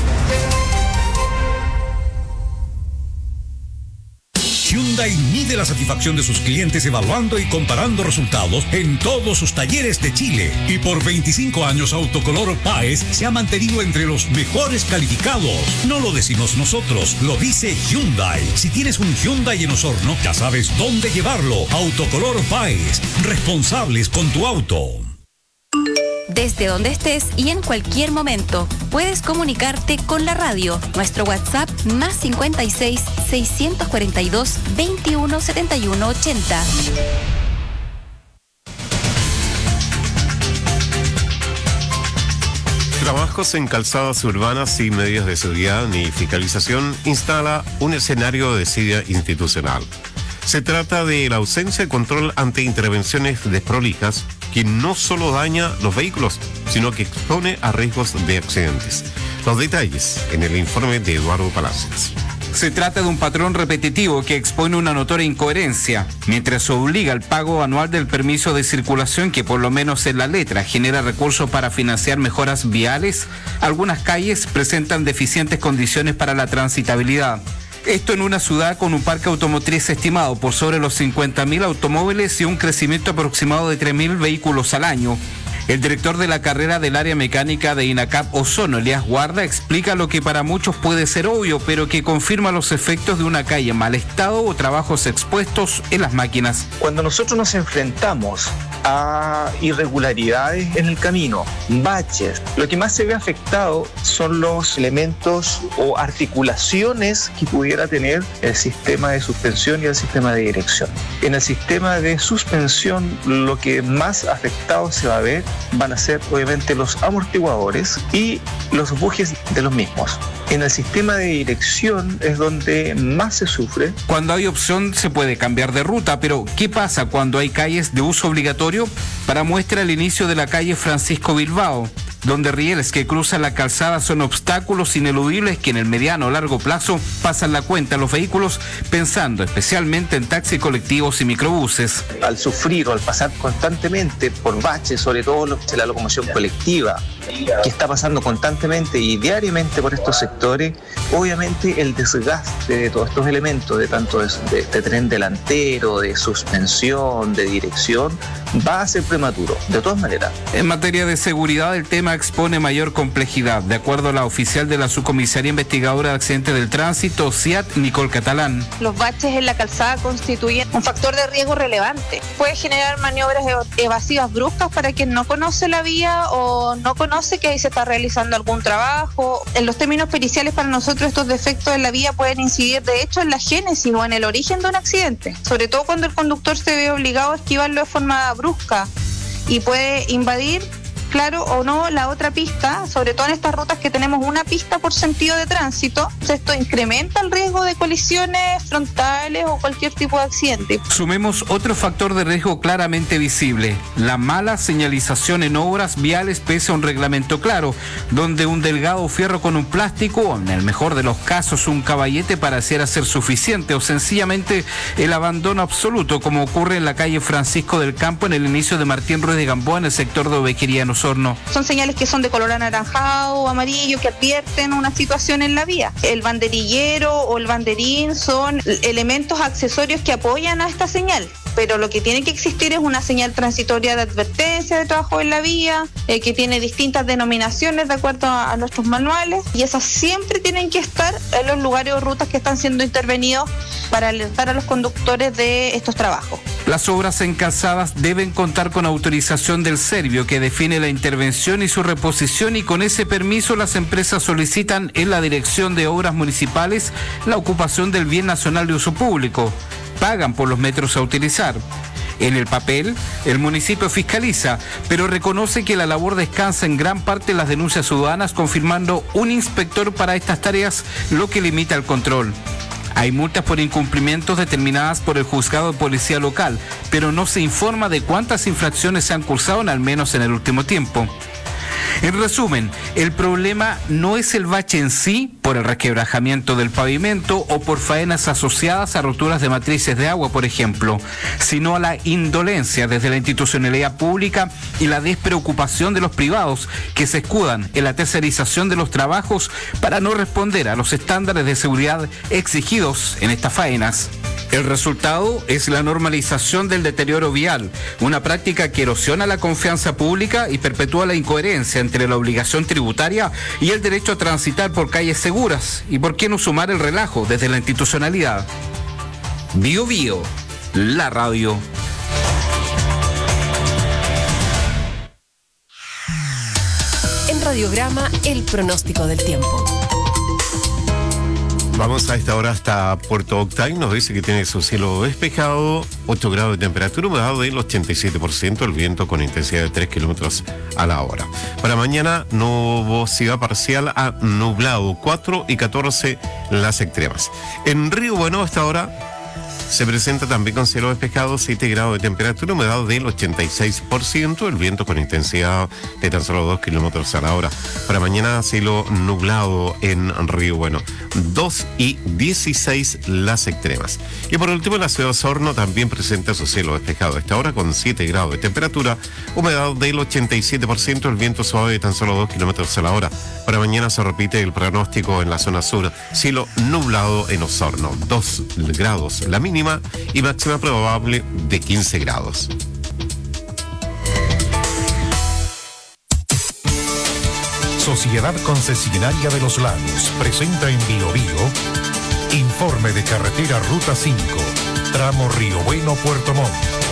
Hyundai mide la satisfacción de sus clientes evaluando y comparando resultados en todos sus talleres de Chile. Y por 25 años Autocolor Páez se ha mantenido entre los mejores calificados. No lo decimos nosotros, lo dice Hyundai. Si tienes un Hyundai en Osorno, ya sabes dónde llevarlo. Autocolor Páez, responsables con tu auto. desde donde estés y en cualquier momento. Puedes comunicarte con la radio. Nuestro WhatsApp más 56 642 21 71 80. Trabajos en calzadas urbanas y medidas de seguridad y fiscalización instala un escenario de desidia institucional. Se trata de la ausencia de control ante intervenciones desprolijas que no solo daña los vehículos, sino que expone a riesgos de accidentes. Los detalles en el informe de Eduardo Palacios. Se trata de un patrón repetitivo que expone una notoria incoherencia, mientras se obliga al pago anual del permiso de circulación que por lo menos en la letra genera recursos para financiar mejoras viales. Algunas calles presentan deficientes condiciones para la transitabilidad. Esto en una ciudad con un parque automotriz estimado por sobre los 50.000 automóviles y un crecimiento aproximado de 3.000 vehículos al año. El director de la carrera del área mecánica de INACAP Ozono, Elías Guarda, explica lo que para muchos puede ser obvio, pero que confirma los efectos de una calle en mal estado o trabajos expuestos en las máquinas. Cuando nosotros nos enfrentamos a irregularidades en el camino, baches, lo que más se ve afectado son los elementos o articulaciones que pudiera tener el sistema de suspensión y el sistema de dirección. En el sistema de suspensión, lo que más afectado se va a ver van a ser obviamente los amortiguadores y los bujes de los mismos. En el sistema de dirección es donde más se sufre. Cuando hay opción se puede cambiar de ruta, pero ¿qué pasa cuando hay calles de uso obligatorio? Para muestra el inicio de la calle Francisco Bilbao, donde rieles que cruzan la calzada son obstáculos ineludibles que en el mediano o largo plazo pasan la cuenta a los vehículos, pensando especialmente en taxis colectivos y microbuses. Al sufrir o al pasar constantemente por baches, sobre todo la locomoción colectiva, que está pasando constantemente y diariamente por estos sectores, obviamente el desgaste de todos estos elementos, de tanto de tren delantero, de suspensión, de dirección, va a ser prematuro, de todas maneras. En materia de seguridad, el tema expone mayor complejidad. De acuerdo a la oficial de la Subcomisaría Investigadora de Accidentes del Tránsito, CIAT, Nicole Catalán. Los baches en la calzada constituyen un factor de riesgo relevante. Puede generar maniobras evasivas bruscas para quien no conoce la vía o no conoce que ahí se está realizando algún trabajo. En los términos periciales, para nosotros estos defectos en la vía pueden incidir de hecho en la génesis o en el origen de un accidente, sobre todo cuando el conductor se ve obligado a esquivarlo de forma brusca y puede invadir, claro o no, la otra pista, sobre todo en estas rutas que tenemos una pista por sentido de tránsito. Esto incrementa el riesgo de colisiones frontales o cualquier tipo de accidente. Sumemos otro factor de riesgo claramente visible: la mala señalización en obras viales pese a un reglamento claro, donde un delgado fierro con un plástico, o en el mejor de los casos un caballete, pareciera ser suficiente, o sencillamente el abandono absoluto, como ocurre en la calle Francisco del Campo en el inicio de Martín Ruiz de Gamboa en el sector de Ovequería en Osorno. Son señales que son de color anaranjado o amarillo que advierten una situación en la vía. El banderillero o el banderín son elementos accesorios que apoyan a esta señal, pero lo que tiene que existir es una señal transitoria de advertencia de trabajo en la vía, que tiene distintas denominaciones de acuerdo a nuestros manuales, y esas siempre tienen que estar en los lugares o rutas que están siendo intervenidos para alertar a los conductores de estos trabajos. Las obras en calzadas deben contar con autorización del Servio, que define la intervención y su reposición, y con ese permiso las empresas solicitan en la Dirección de Obras Municipales la ocupación del bien nacional de uso público. Pagan por los metros a utilizar. En el papel, el municipio fiscaliza, pero reconoce que la labor descansa en gran parte en las denuncias ciudadanas, confirmando un inspector para estas tareas, lo que limita el control. Hay multas por incumplimientos determinadas por el juzgado de policía local, pero no se informa de cuántas infracciones se han cursado, al menos en el último tiempo. En resumen, el problema no es el bache en sí, por el resquebrajamiento del pavimento o por faenas asociadas a roturas de matrices de agua, por ejemplo, sino a la indolencia desde la institucionalidad pública y la despreocupación de los privados, que se escudan en la tercerización de los trabajos para no responder a los estándares de seguridad exigidos en estas faenas. El resultado es la normalización del deterioro vial, una práctica que erosiona la confianza pública y perpetúa la incoherencia entre la obligación tributaria y el derecho a transitar por calles seguras, y por qué no sumar el relajo desde la institucionalidad. Bio Bio, la radio. Radiograma, el pronóstico del tiempo. Vamos a esta hora hasta Puerto Octay. Nos dice que tiene su cielo despejado, 8 grados de temperatura, humedad del 87%, el viento con intensidad de 3 kilómetros a la hora. Para mañana, nubosidad parcial a nublado, 4 y 14 las extremas. En Río Bueno, a esta hora se presenta también con cielo despejado, 7 grados de temperatura, humedad del 86%, el viento con intensidad de tan solo 2 kilómetros a la hora. Para mañana, cielo nublado en Río Bueno, 2 y 16 las extremas. Y por último, la ciudad de Osorno también presenta su cielo despejado a esta hora con 7 grados de temperatura, humedad del 87%, el viento suave de tan solo 2 kilómetros a la hora. Para mañana se repite el pronóstico en la zona sur, cielo nublado en Osorno, 2 grados la mínima y máxima probable de 15 grados. Sociedad Concesionaria de los Lagos presenta en Biobío informe de carretera Ruta 5, tramo Río Bueno-Puerto Montt.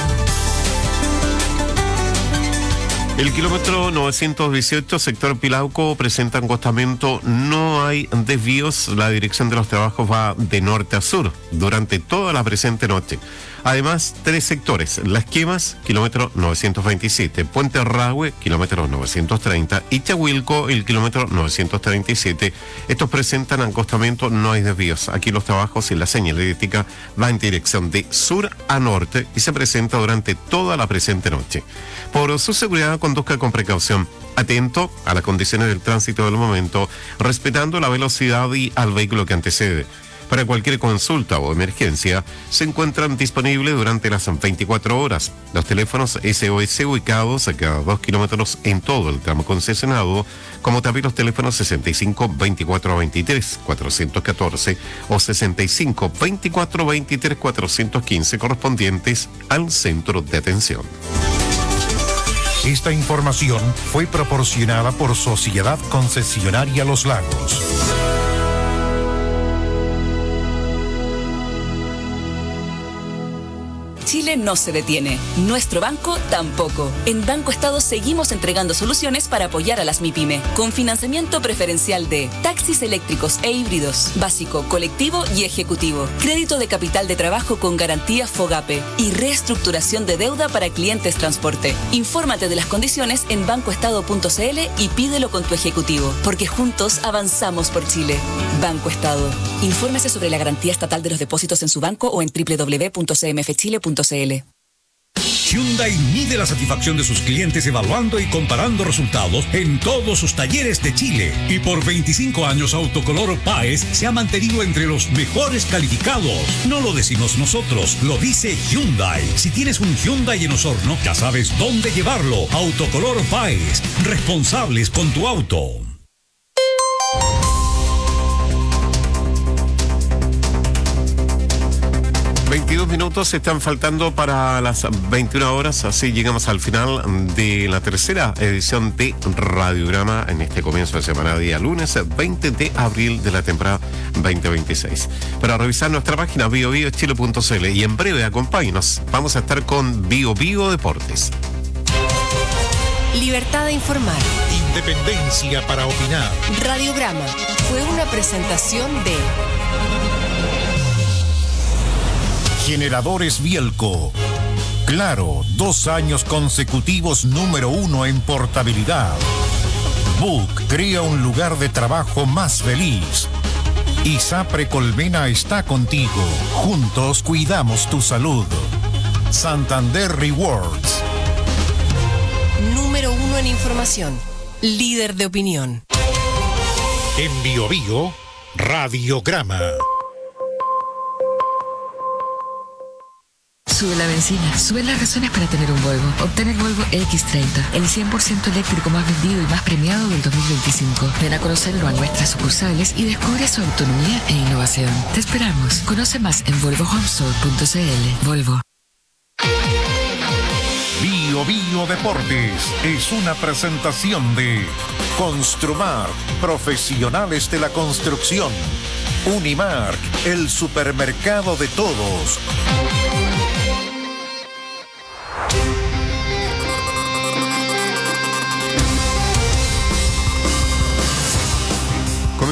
El kilómetro 918, sector Pilauco, presenta encostamiento, no hay desvíos, la dirección de los trabajos va de norte a sur durante toda la presente noche. Además, 3 sectores, Las Quemas, kilómetro 927, Puente Rahue, kilómetro 930 y Chahuilco, el kilómetro 937. Estos presentan acostamiento, no hay desvíos. Aquí los trabajos y la señalética va en dirección de sur a norte y se presenta durante toda la presente noche. Por su seguridad, conduzca con precaución, atento a las condiciones del tránsito del momento, respetando la velocidad y al vehículo que antecede. Para cualquier consulta o emergencia, se encuentran disponibles durante las 24 horas. Los teléfonos SOS ubicados a cada 2 kilómetros en todo el tramo concesionado, como también los teléfonos 65 24 23 414 o 65 24 23 415 correspondientes al centro de atención. Esta información fue proporcionada por Sociedad Concesionaria Los Lagos. Chile no se detiene. Nuestro banco tampoco. En Banco Estado seguimos entregando soluciones para apoyar a las MIPYME, con financiamiento preferencial de taxis eléctricos e híbridos, básico, colectivo y ejecutivo, crédito de capital de trabajo con garantía FOGAPE y reestructuración de deuda para clientes transporte. Infórmate de las condiciones en bancoestado.cl y pídelo con tu ejecutivo, porque juntos avanzamos por Chile. Banco Estado. Infórmese sobre la garantía estatal de los depósitos en su banco o en www.cmfchile.cl. Hyundai mide la satisfacción de sus clientes evaluando y comparando resultados en todos sus talleres de Chile. Y por 25 años Autocolor Páez se ha mantenido entre los mejores calificados. No lo decimos nosotros, lo dice Hyundai. Si tienes un Hyundai en Osorno, ya sabes dónde llevarlo. Autocolor Páez, responsables con tu auto. 22 minutos están faltando para las 21 horas, así llegamos al final de la tercera edición de Radiograma en este comienzo de semana, día lunes 20 de abril de la temporada 2026. Para revisar nuestra página biobiochile.cl y en breve acompáñenos, vamos a estar con Biobío Deportes. Libertad de informar. Independencia para opinar. Radiograma fue una presentación de Generadores Bielco. Claro, 2 años consecutivos número 1 en portabilidad. Book crea un lugar de trabajo más feliz. ISAPRE Colmena está contigo. Juntos cuidamos tu salud. Santander Rewards. Número 1 en información. Líder de opinión. En Biobío, Radiograma. Sube la benzina, sube las razones para tener un Volvo. Obtén el Volvo X30, el 100% eléctrico más vendido y más premiado del 2025. Ven a conocerlo a nuestras sucursales y descubre su autonomía e innovación. Te esperamos. Conoce más en volvohomestore.cl. Volvo. Biobío Deportes es una presentación de Construmark, profesionales de la construcción. Unimark, el supermercado de todos.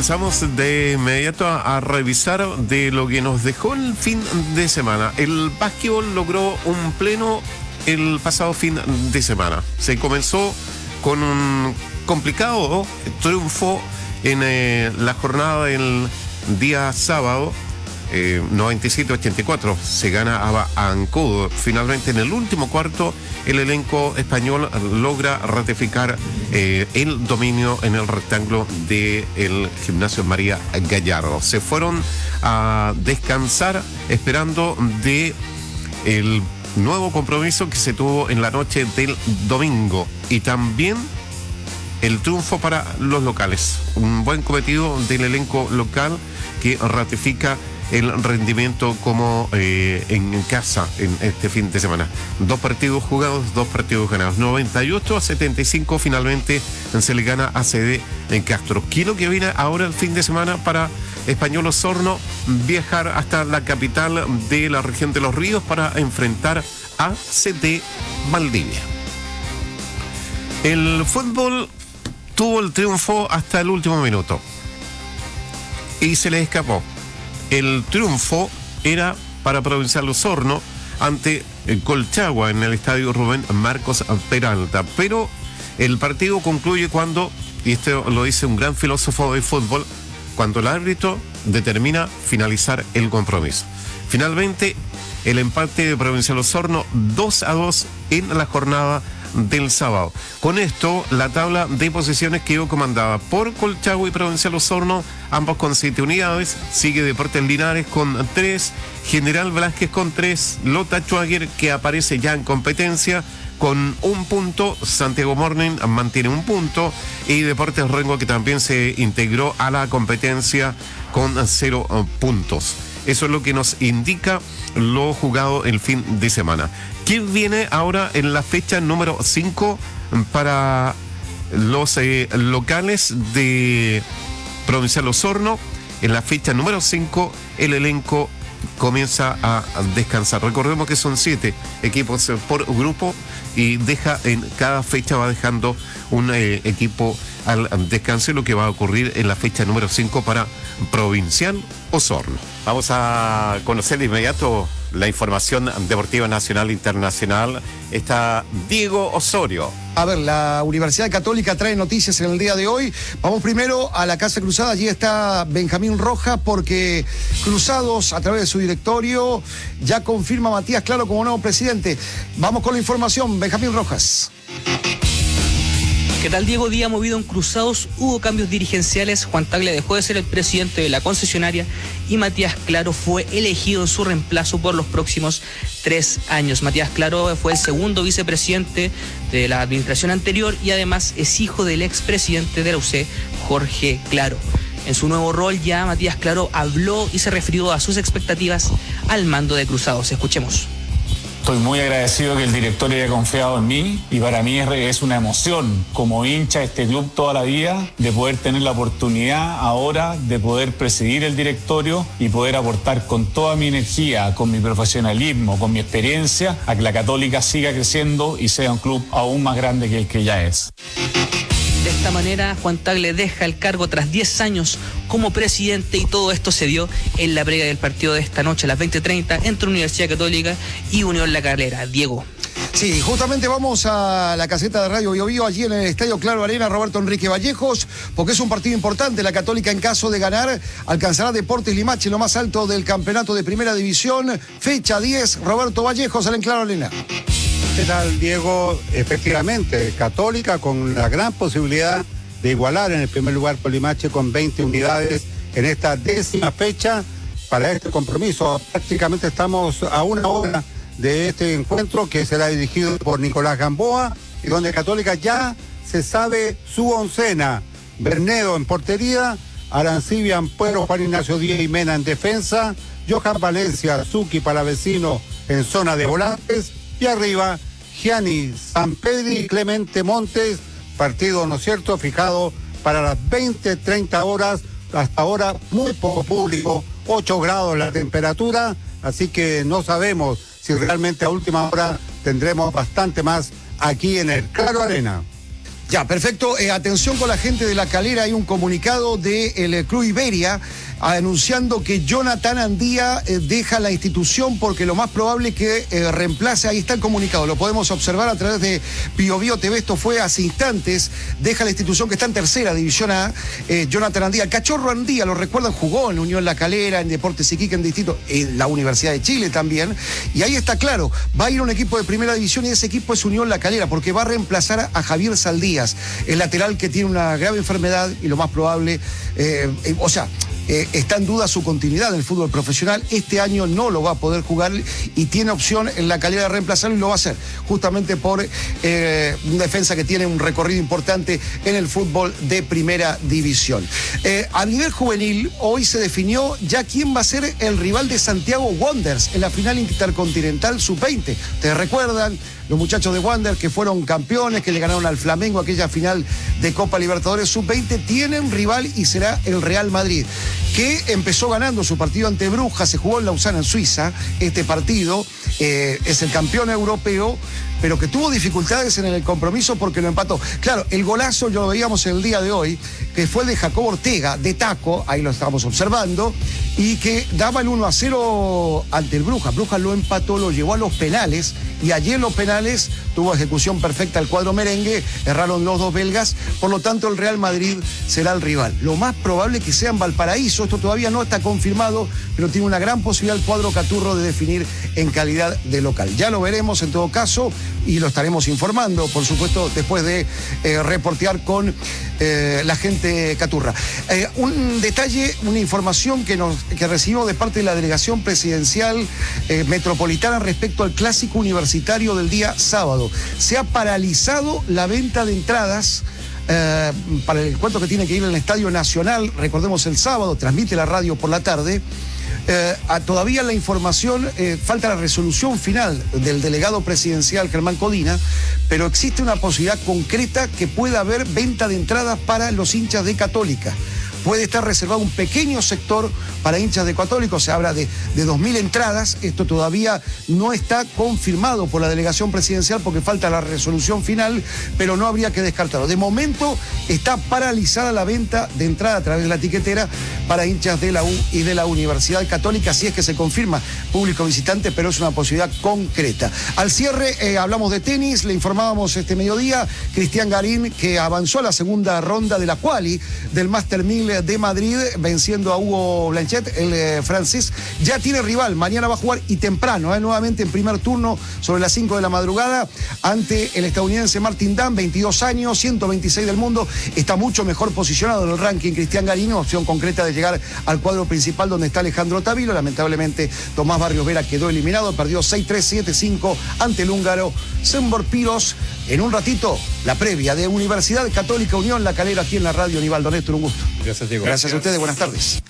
comenzamos de inmediato a revisar de lo que nos dejó el fin de semana. El básquetbol logró un pleno el pasado fin de semana. Se comenzó con un complicado triunfo en la jornada del día sábado. 97-84 se gana a Ancud. Finalmente en el último cuarto el elenco español logra ratificar el dominio en el rectángulo del Gimnasio María Gallardo. Se fueron a descansar esperando de el nuevo compromiso que se tuvo en la noche del domingo, y también el triunfo para los locales. Un buen cometido del elenco local que ratifica el rendimiento como en casa en este fin de semana. 2 partidos jugados, 2 partidos ganados. 98-75 finalmente se le gana a CD en Castro. ¿Qué es lo que viene ahora el fin de semana para Español Osorno? Viajar hasta la capital de la región de Los Ríos para enfrentar a CD Valdivia. El fútbol tuvo el triunfo hasta el último minuto y se le escapó. El triunfo era para Provincial Osorno ante Colchagua en el estadio Rubén Marcos Peralta. Pero el partido concluye cuando, y esto lo dice un gran filósofo de fútbol, cuando el árbitro determina finalizar el compromiso. Finalmente, el empate de Provincial Osorno 2-2 en la jornada del sábado. Con esto, la tabla de posiciones quedó comandada por Colchagua y Provincial Osorno, ambos con 7 unidades. Sigue Deportes Linares con 3, General Velázquez con 3, Lota Schwager, que aparece ya en competencia, con 1 punto, Santiago Morning mantiene 1 punto, y Deportes Rengo, que también se integró a la competencia con 0 puntos. Eso es lo que nos indica lo jugado el fin de semana. ¿Qué viene ahora en la fecha número 5 para los locales de Provincial Osorno? En la fecha número 5 el elenco comienza a descansar. Recordemos que son 7 equipos por grupo y en cada fecha va dejando un equipo al descanso, lo que va a ocurrir en la fecha número 5 para Provincial Osorno. Vamos a conocer de inmediato la información deportiva nacional e internacional. Está Diego Osorio. A ver, la Universidad Católica trae noticias en el día de hoy. Vamos primero a la Casa Cruzada. Allí está Benjamín Rojas, porque Cruzados, a través de su directorio, ya confirma a Matías Claro como nuevo presidente. Vamos con la información. Benjamín Rojas. ¿Qué tal, Diego? Día movido en Cruzados, hubo cambios dirigenciales. Juan Tagle dejó de ser el presidente de la concesionaria y Matías Claro fue elegido en su reemplazo por los próximos 3 años. Matías Claro fue el segundo vicepresidente de la administración anterior y además es hijo del expresidente de la UC, Jorge Claro. En su nuevo rol ya Matías Claro habló y se refirió a sus expectativas al mando de Cruzados. Escuchemos. Estoy muy agradecido que el directorio haya confiado en mí y para mí es una emoción como hincha de este club toda la vida de poder tener la oportunidad ahora de poder presidir el directorio y poder aportar con toda mi energía, con mi profesionalismo, con mi experiencia a que la Católica siga creciendo y sea un club aún más grande que el que ya es. De esta manera, Juan Tagle deja el cargo tras 10 años como presidente y todo esto se dio en la previa del partido de esta noche a las 20:30 entre Universidad Católica y Unión La Calera. Diego. Sí, justamente vamos a la caseta de Radio Bio Bio, allí en el Estadio Claro Arena, Roberto Enrique Vallejos, porque es un partido importante. La Católica, en caso de ganar, alcanzará Deportes Limache, lo más alto del campeonato de Primera División. Fecha 10, Roberto Vallejos, en el Claro Arena. ¿Qué tal, Diego? Efectivamente, Católica con la gran posibilidad de igualar en el primer lugar por Limache con 20 unidades en esta 10ª fecha para este compromiso. Prácticamente estamos a 1 hora de este encuentro que será dirigido por Nicolás Gamboa y donde Católica ya se sabe su oncena. Bernedo en portería, Arancibia, Ampuero, Juan Ignacio Díaz y Mena en defensa, Johan Valencia, Zucchi, Palavecino en zona de volantes. Y arriba, Gianni Sampedri y Clemente Montes, partido, ¿no es cierto?, fijado para las 20:30 horas. Hasta ahora muy poco público, 8 grados la temperatura, así que no sabemos si realmente a última hora tendremos bastante más aquí en el Claro Arena. Ya, perfecto. Atención con la gente de La Calera. Hay un comunicado del Club Iberia anunciando que Jonathan Andía deja la institución porque lo más probable es que reemplace, ahí está el comunicado, lo podemos observar a través de Bio Bio TV, esto fue hace instantes, deja la institución que está en tercera división A, Jonathan Andía, el Cachorro Andía, lo recuerdan, jugó en Unión La Calera, en Deportes Iquique, en distintos, en la Universidad de Chile también, y ahí está claro, va a ir un equipo de primera división y ese equipo es Unión La Calera, porque va a reemplazar a Javier Saldías, el lateral que tiene una grave enfermedad y lo más probable, está en duda su continuidad en el fútbol profesional. Este año no lo va a poder jugar y tiene opción en La Calera de reemplazarlo y lo va a hacer justamente por una defensa que tiene un recorrido importante en el fútbol de primera división. A nivel juvenil, hoy se definió ya quién va a ser el rival de Santiago Wanderers en la final intercontinental sub-20. ¿Te recuerdan? Los muchachos de Wander que fueron campeones, que le ganaron al Flamengo aquella final de Copa Libertadores Sub-20, tienen rival y será el Real Madrid, que empezó ganando su partido ante Brujas, se jugó en Lausana, en Suiza, este partido, es el campeón europeo, pero que tuvo dificultades en el compromiso porque lo empató. Claro, el golazo lo veíamos el día de hoy, que fue de Jacobo Ortega, de taco, ahí lo estábamos observando, y que daba el 1-0 ante el Brujas. Brujas lo empató, lo llevó a los penales, y allí en los penales tuvo ejecución perfecta el cuadro merengue, erraron los dos belgas, por lo tanto el Real Madrid será el rival. Lo más probable es que sea en Valparaíso, esto todavía no está confirmado, pero tiene una gran posibilidad el cuadro caturro de definir en calidad de local. Ya lo veremos en todo caso y lo estaremos informando, por supuesto, después de reportear con la gente caturra. Un detalle, una información que recibimos de parte de la delegación presidencial metropolitana respecto al clásico universitario del día sábado. Se ha paralizado la venta de entradas para el encuentro que tiene que ir en el Estadio Nacional, recordemos el sábado, transmite la radio por la tarde. Todavía la información, falta la resolución final del delegado presidencial Germán Codina, pero existe una posibilidad concreta que pueda haber venta de entradas para los hinchas de Católica. Puede estar reservado un pequeño sector para hinchas de Católicos, se habla de 2.000 entradas, esto todavía no está confirmado por la delegación presidencial porque falta la resolución final, pero no habría que descartarlo. De momento está paralizada la venta de entrada a través de la tiquetera para hinchas de la U y de la Universidad Católica, si es que se confirma público visitante, pero es una posibilidad concreta. Al cierre hablamos de tenis, le informábamos este mediodía, Cristian Garín, que avanzó a la segunda ronda de la quali del Master 1000 de Madrid, venciendo a Hugo Blanchet, el francés, ya tiene rival, mañana va a jugar y temprano, nuevamente en primer turno sobre las 5 de la madrugada ante el estadounidense Martin Damm, 22 años, 126 del mundo, está mucho mejor posicionado en el ranking Cristian Garín, opción concreta de llegar al cuadro principal donde está Alejandro Tavilo. Lamentablemente Tomás Barrios Vera quedó eliminado, perdió 6-3, 7-5 ante el húngaro Sembor Piros. En un ratito, la previa de Universidad Católica Unión La Calera aquí en la radio. Nivaldo Néstor, un gusto. Gracias, Diego. Gracias a ustedes, buenas tardes.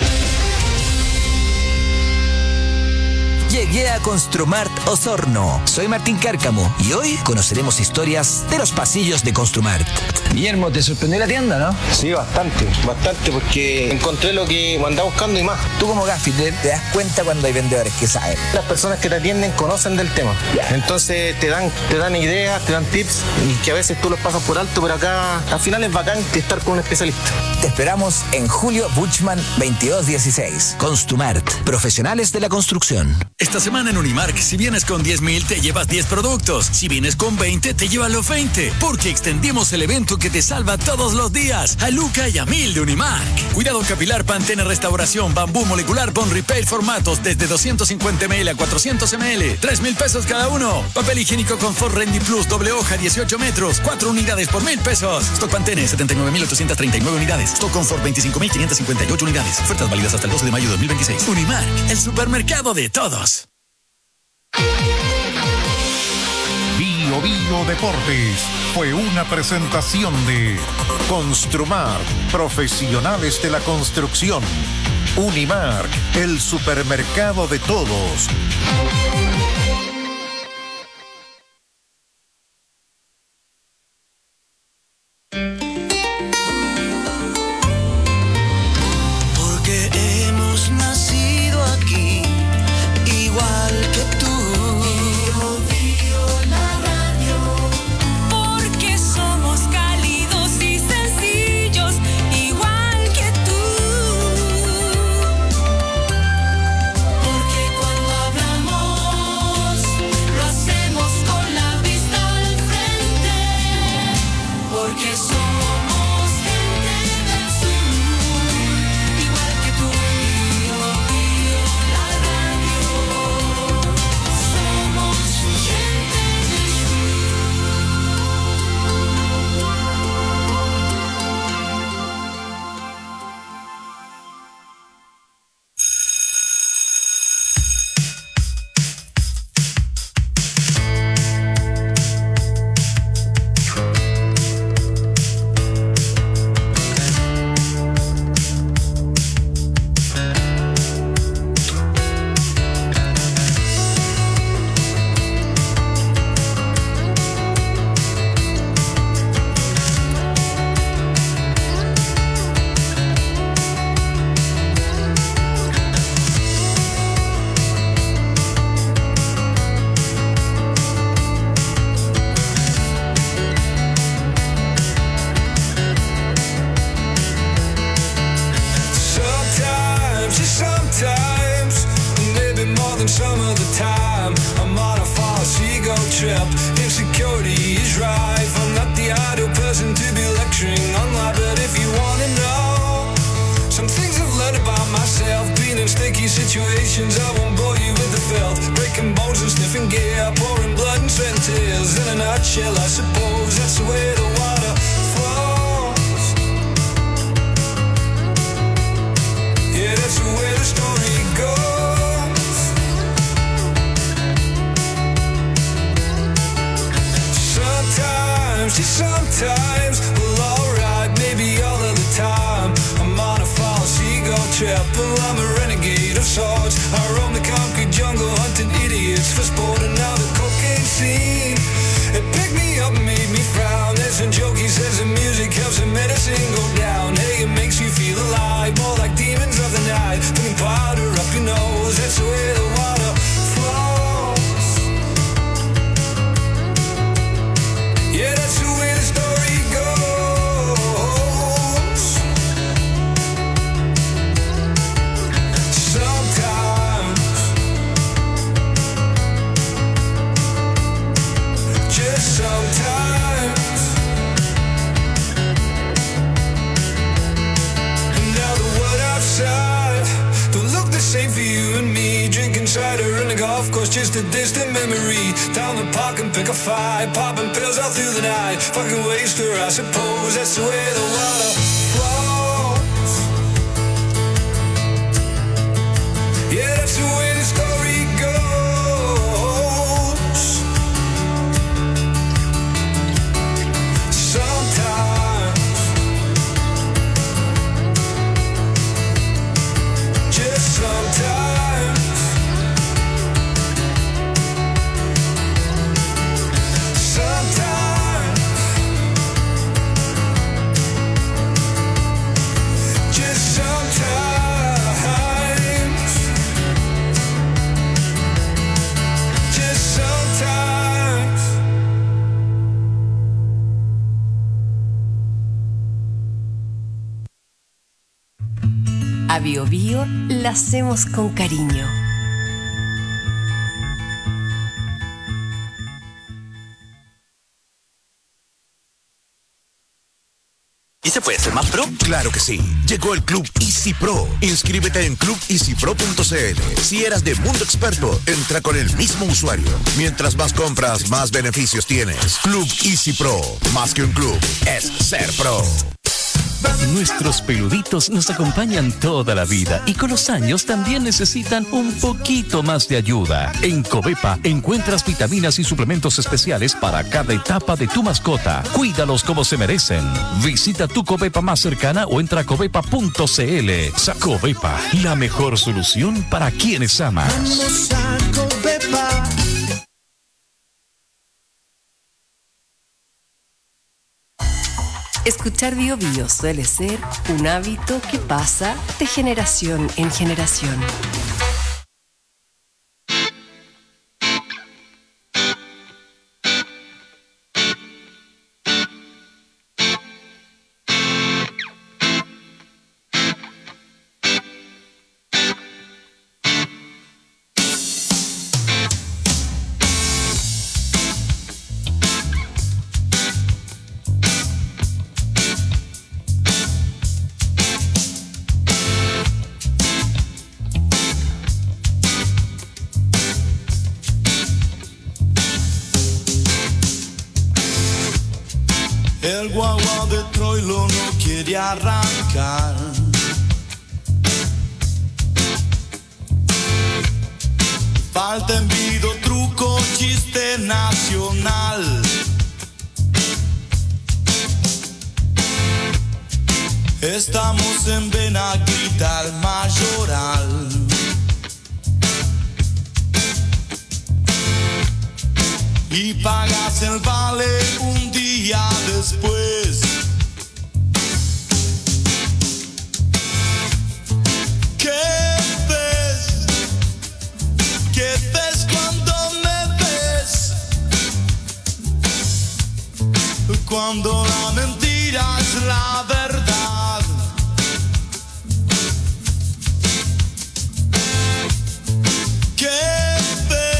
Llegué a Construmart Osorno. Soy Martín Cárcamo y hoy conoceremos historias de los pasillos de Construmart. Guillermo, ¿te sorprendió la tienda, no? Sí, bastante, porque encontré lo que andaba buscando y más. Tú como gaffiter te das cuenta cuando hay vendedores que saben. Las personas que te atienden conocen del tema. Entonces te dan ideas, te dan tips y que a veces tú los pasas por alto, pero acá al final es bacán estar con un especialista. Te esperamos en Julio Buchmann 2216. Construmart, profesionales de la construcción. Esta semana en Unimark, si vienes con 10,000 te llevas 10 productos. Si vienes con 20 te llevas los 20. Porque extendimos el evento que te salva todos los días. A Luca y a 1000 de Unimark. Cuidado capilar, Pantene Restauración, Bambú Molecular, Bond Repair formatos desde 250 ml a 400 ml. 3,000 pesos cada uno. Papel higiénico Confort Rendy Plus, doble hoja, 18 metros. 4 unidades por 1,000 pesos. Stock Pantene, 79,839 unidades. Stock Confort, 25,558 unidades. Ofertas válidas hasta el 12 de mayo de 2026. Unimark, el supermercado de todos. Bio Bio Deportes fue una presentación de Construmart, profesionales de la construcción. Unimark, el supermercado de todos. Porque somos cálidos. the time. I'm on a false ego trip. Insecurity is rife. I'm not the ideal person to be lecturing online, but if you wanna know some things I've learned about myself, being in sticky situations, I won't bore you with the filth. Breaking bones and sniffing gear, pouring blood and sweat and tears. In a nutshell, I suppose that's the way the water flows. Yeah, that's the way the story goes. Sometimes, just sometimes, well, alright, maybe all of the time. I'm on a false ego trip, well, I'm a renegade of sorts. I roam the concrete jungle hunting idiots for sport, and now the cocaine scene, it picked me up and made me frown. There's a joke, he says the music helps the medicine go down. Hey, it makes you feel alive, more like demons of the night. Putting powder up your nose, that's the way the water flows. Yeah, that's the way the story goes. Sometimes, just sometimes. And now the world outside don't look the same for you and me. Drinking cider in the golf course, just a distant memory. Down the park and pick a fight, popping pills all through the night. Fucking waster, I suppose that's the way the water flows. Yeah, that's the way the story goes. Sometimes, just sometimes. Sometimes, just sometimes, just sometimes. A Bio Bio la hacemos con cariño. ¿Y se puede ser más pro? Claro que sí. Llegó el Club Easy Pro. Inscríbete en clubeasypro.cl. Si eras de Mundo Experto, entra con el mismo usuario. Mientras más compras, más beneficios tienes. Club Easy Pro. Más que un club, es ser pro. Nuestros peluditos nos acompañan toda la vida y con los años también necesitan un poquito más de ayuda. En Covepa encuentras vitaminas y suplementos especiales para cada etapa de tu mascota. Cuídalos como se merecen. Visita tu Covepa más cercana o entra a covepa.cl. Covepa, la mejor solución para quienes amas. Vamos a Covepa. Escuchar Bio Bio suele ser un hábito que pasa de generación en generación. El guagua de Troilo no quiere arrancar. Falta envido, truco, chiste nacional. Estamos en Benaguita, Mayoral. Y pagas el vale un día después. ¿Qué ves? ¿Qué ves cuando me ves? Cuando la mentira es la verdad. ¿Qué ves?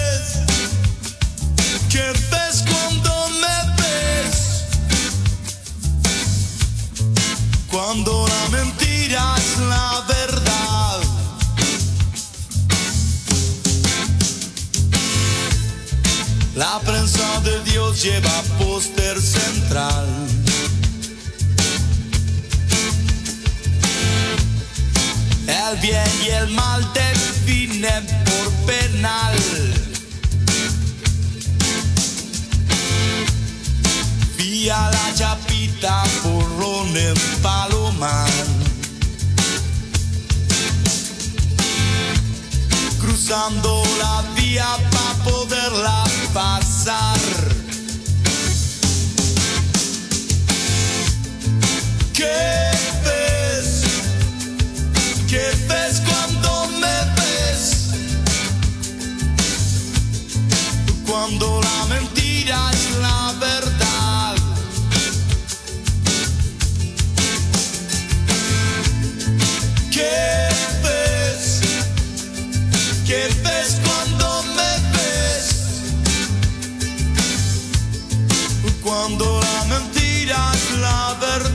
de Dios lleva póster central. El bien y el mal definen por penal. Vía la chapita, porrón en Palomar. Cruzando la vía para poderla pasar. ¿Qué ves? ¿Qué ves cuando me ves? Cuando la mentira es la verdad. ¿Qué ves? ¿Qué ves cuando me ves? Cuando la mentira es la verdad.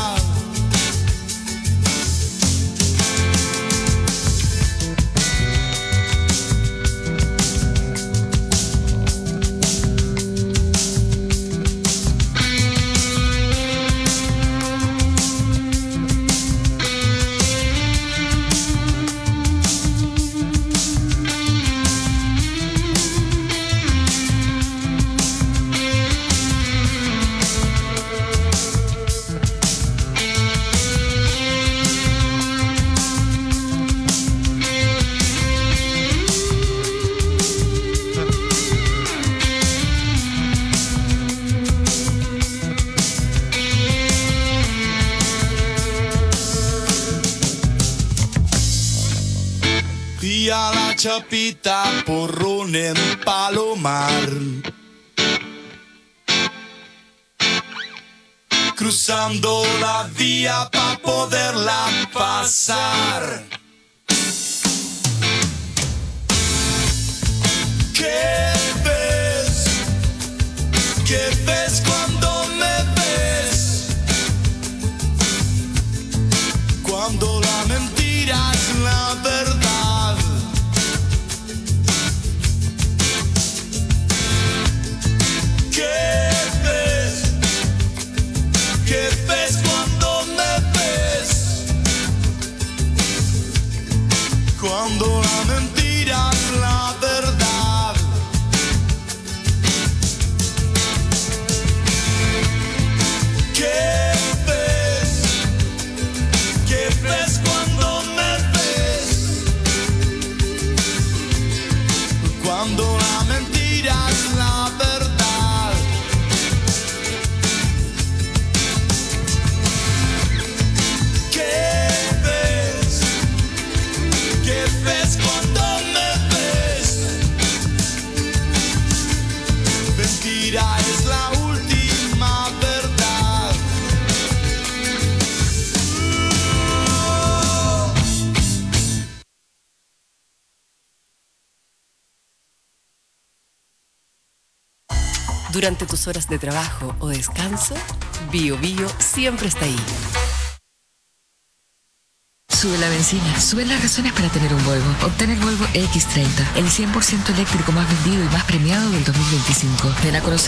A la chapita, porrón en Palomar. Cruzando la vía para poderla pasar. ¿Qué ves? ¿Qué ves cuando me ves? Cuando la mentira es la verdad. ¿Qué ves? ¿Qué ves cuando me ves? Cuando la mentira es la verdad. ¿Qué ves? ¿Qué ves cuando me ves? Cuando la mentira es la verdad. ¿Ves cuando me ves? Mentira es la última verdad. Durante tus horas de trabajo o descanso, Bio Bio siempre está ahí. Sube la benzina, sube las razones para tener un Volvo. Obtén el Volvo X30, el 100% eléctrico más vendido y más premiado del 2025. Ven a conocer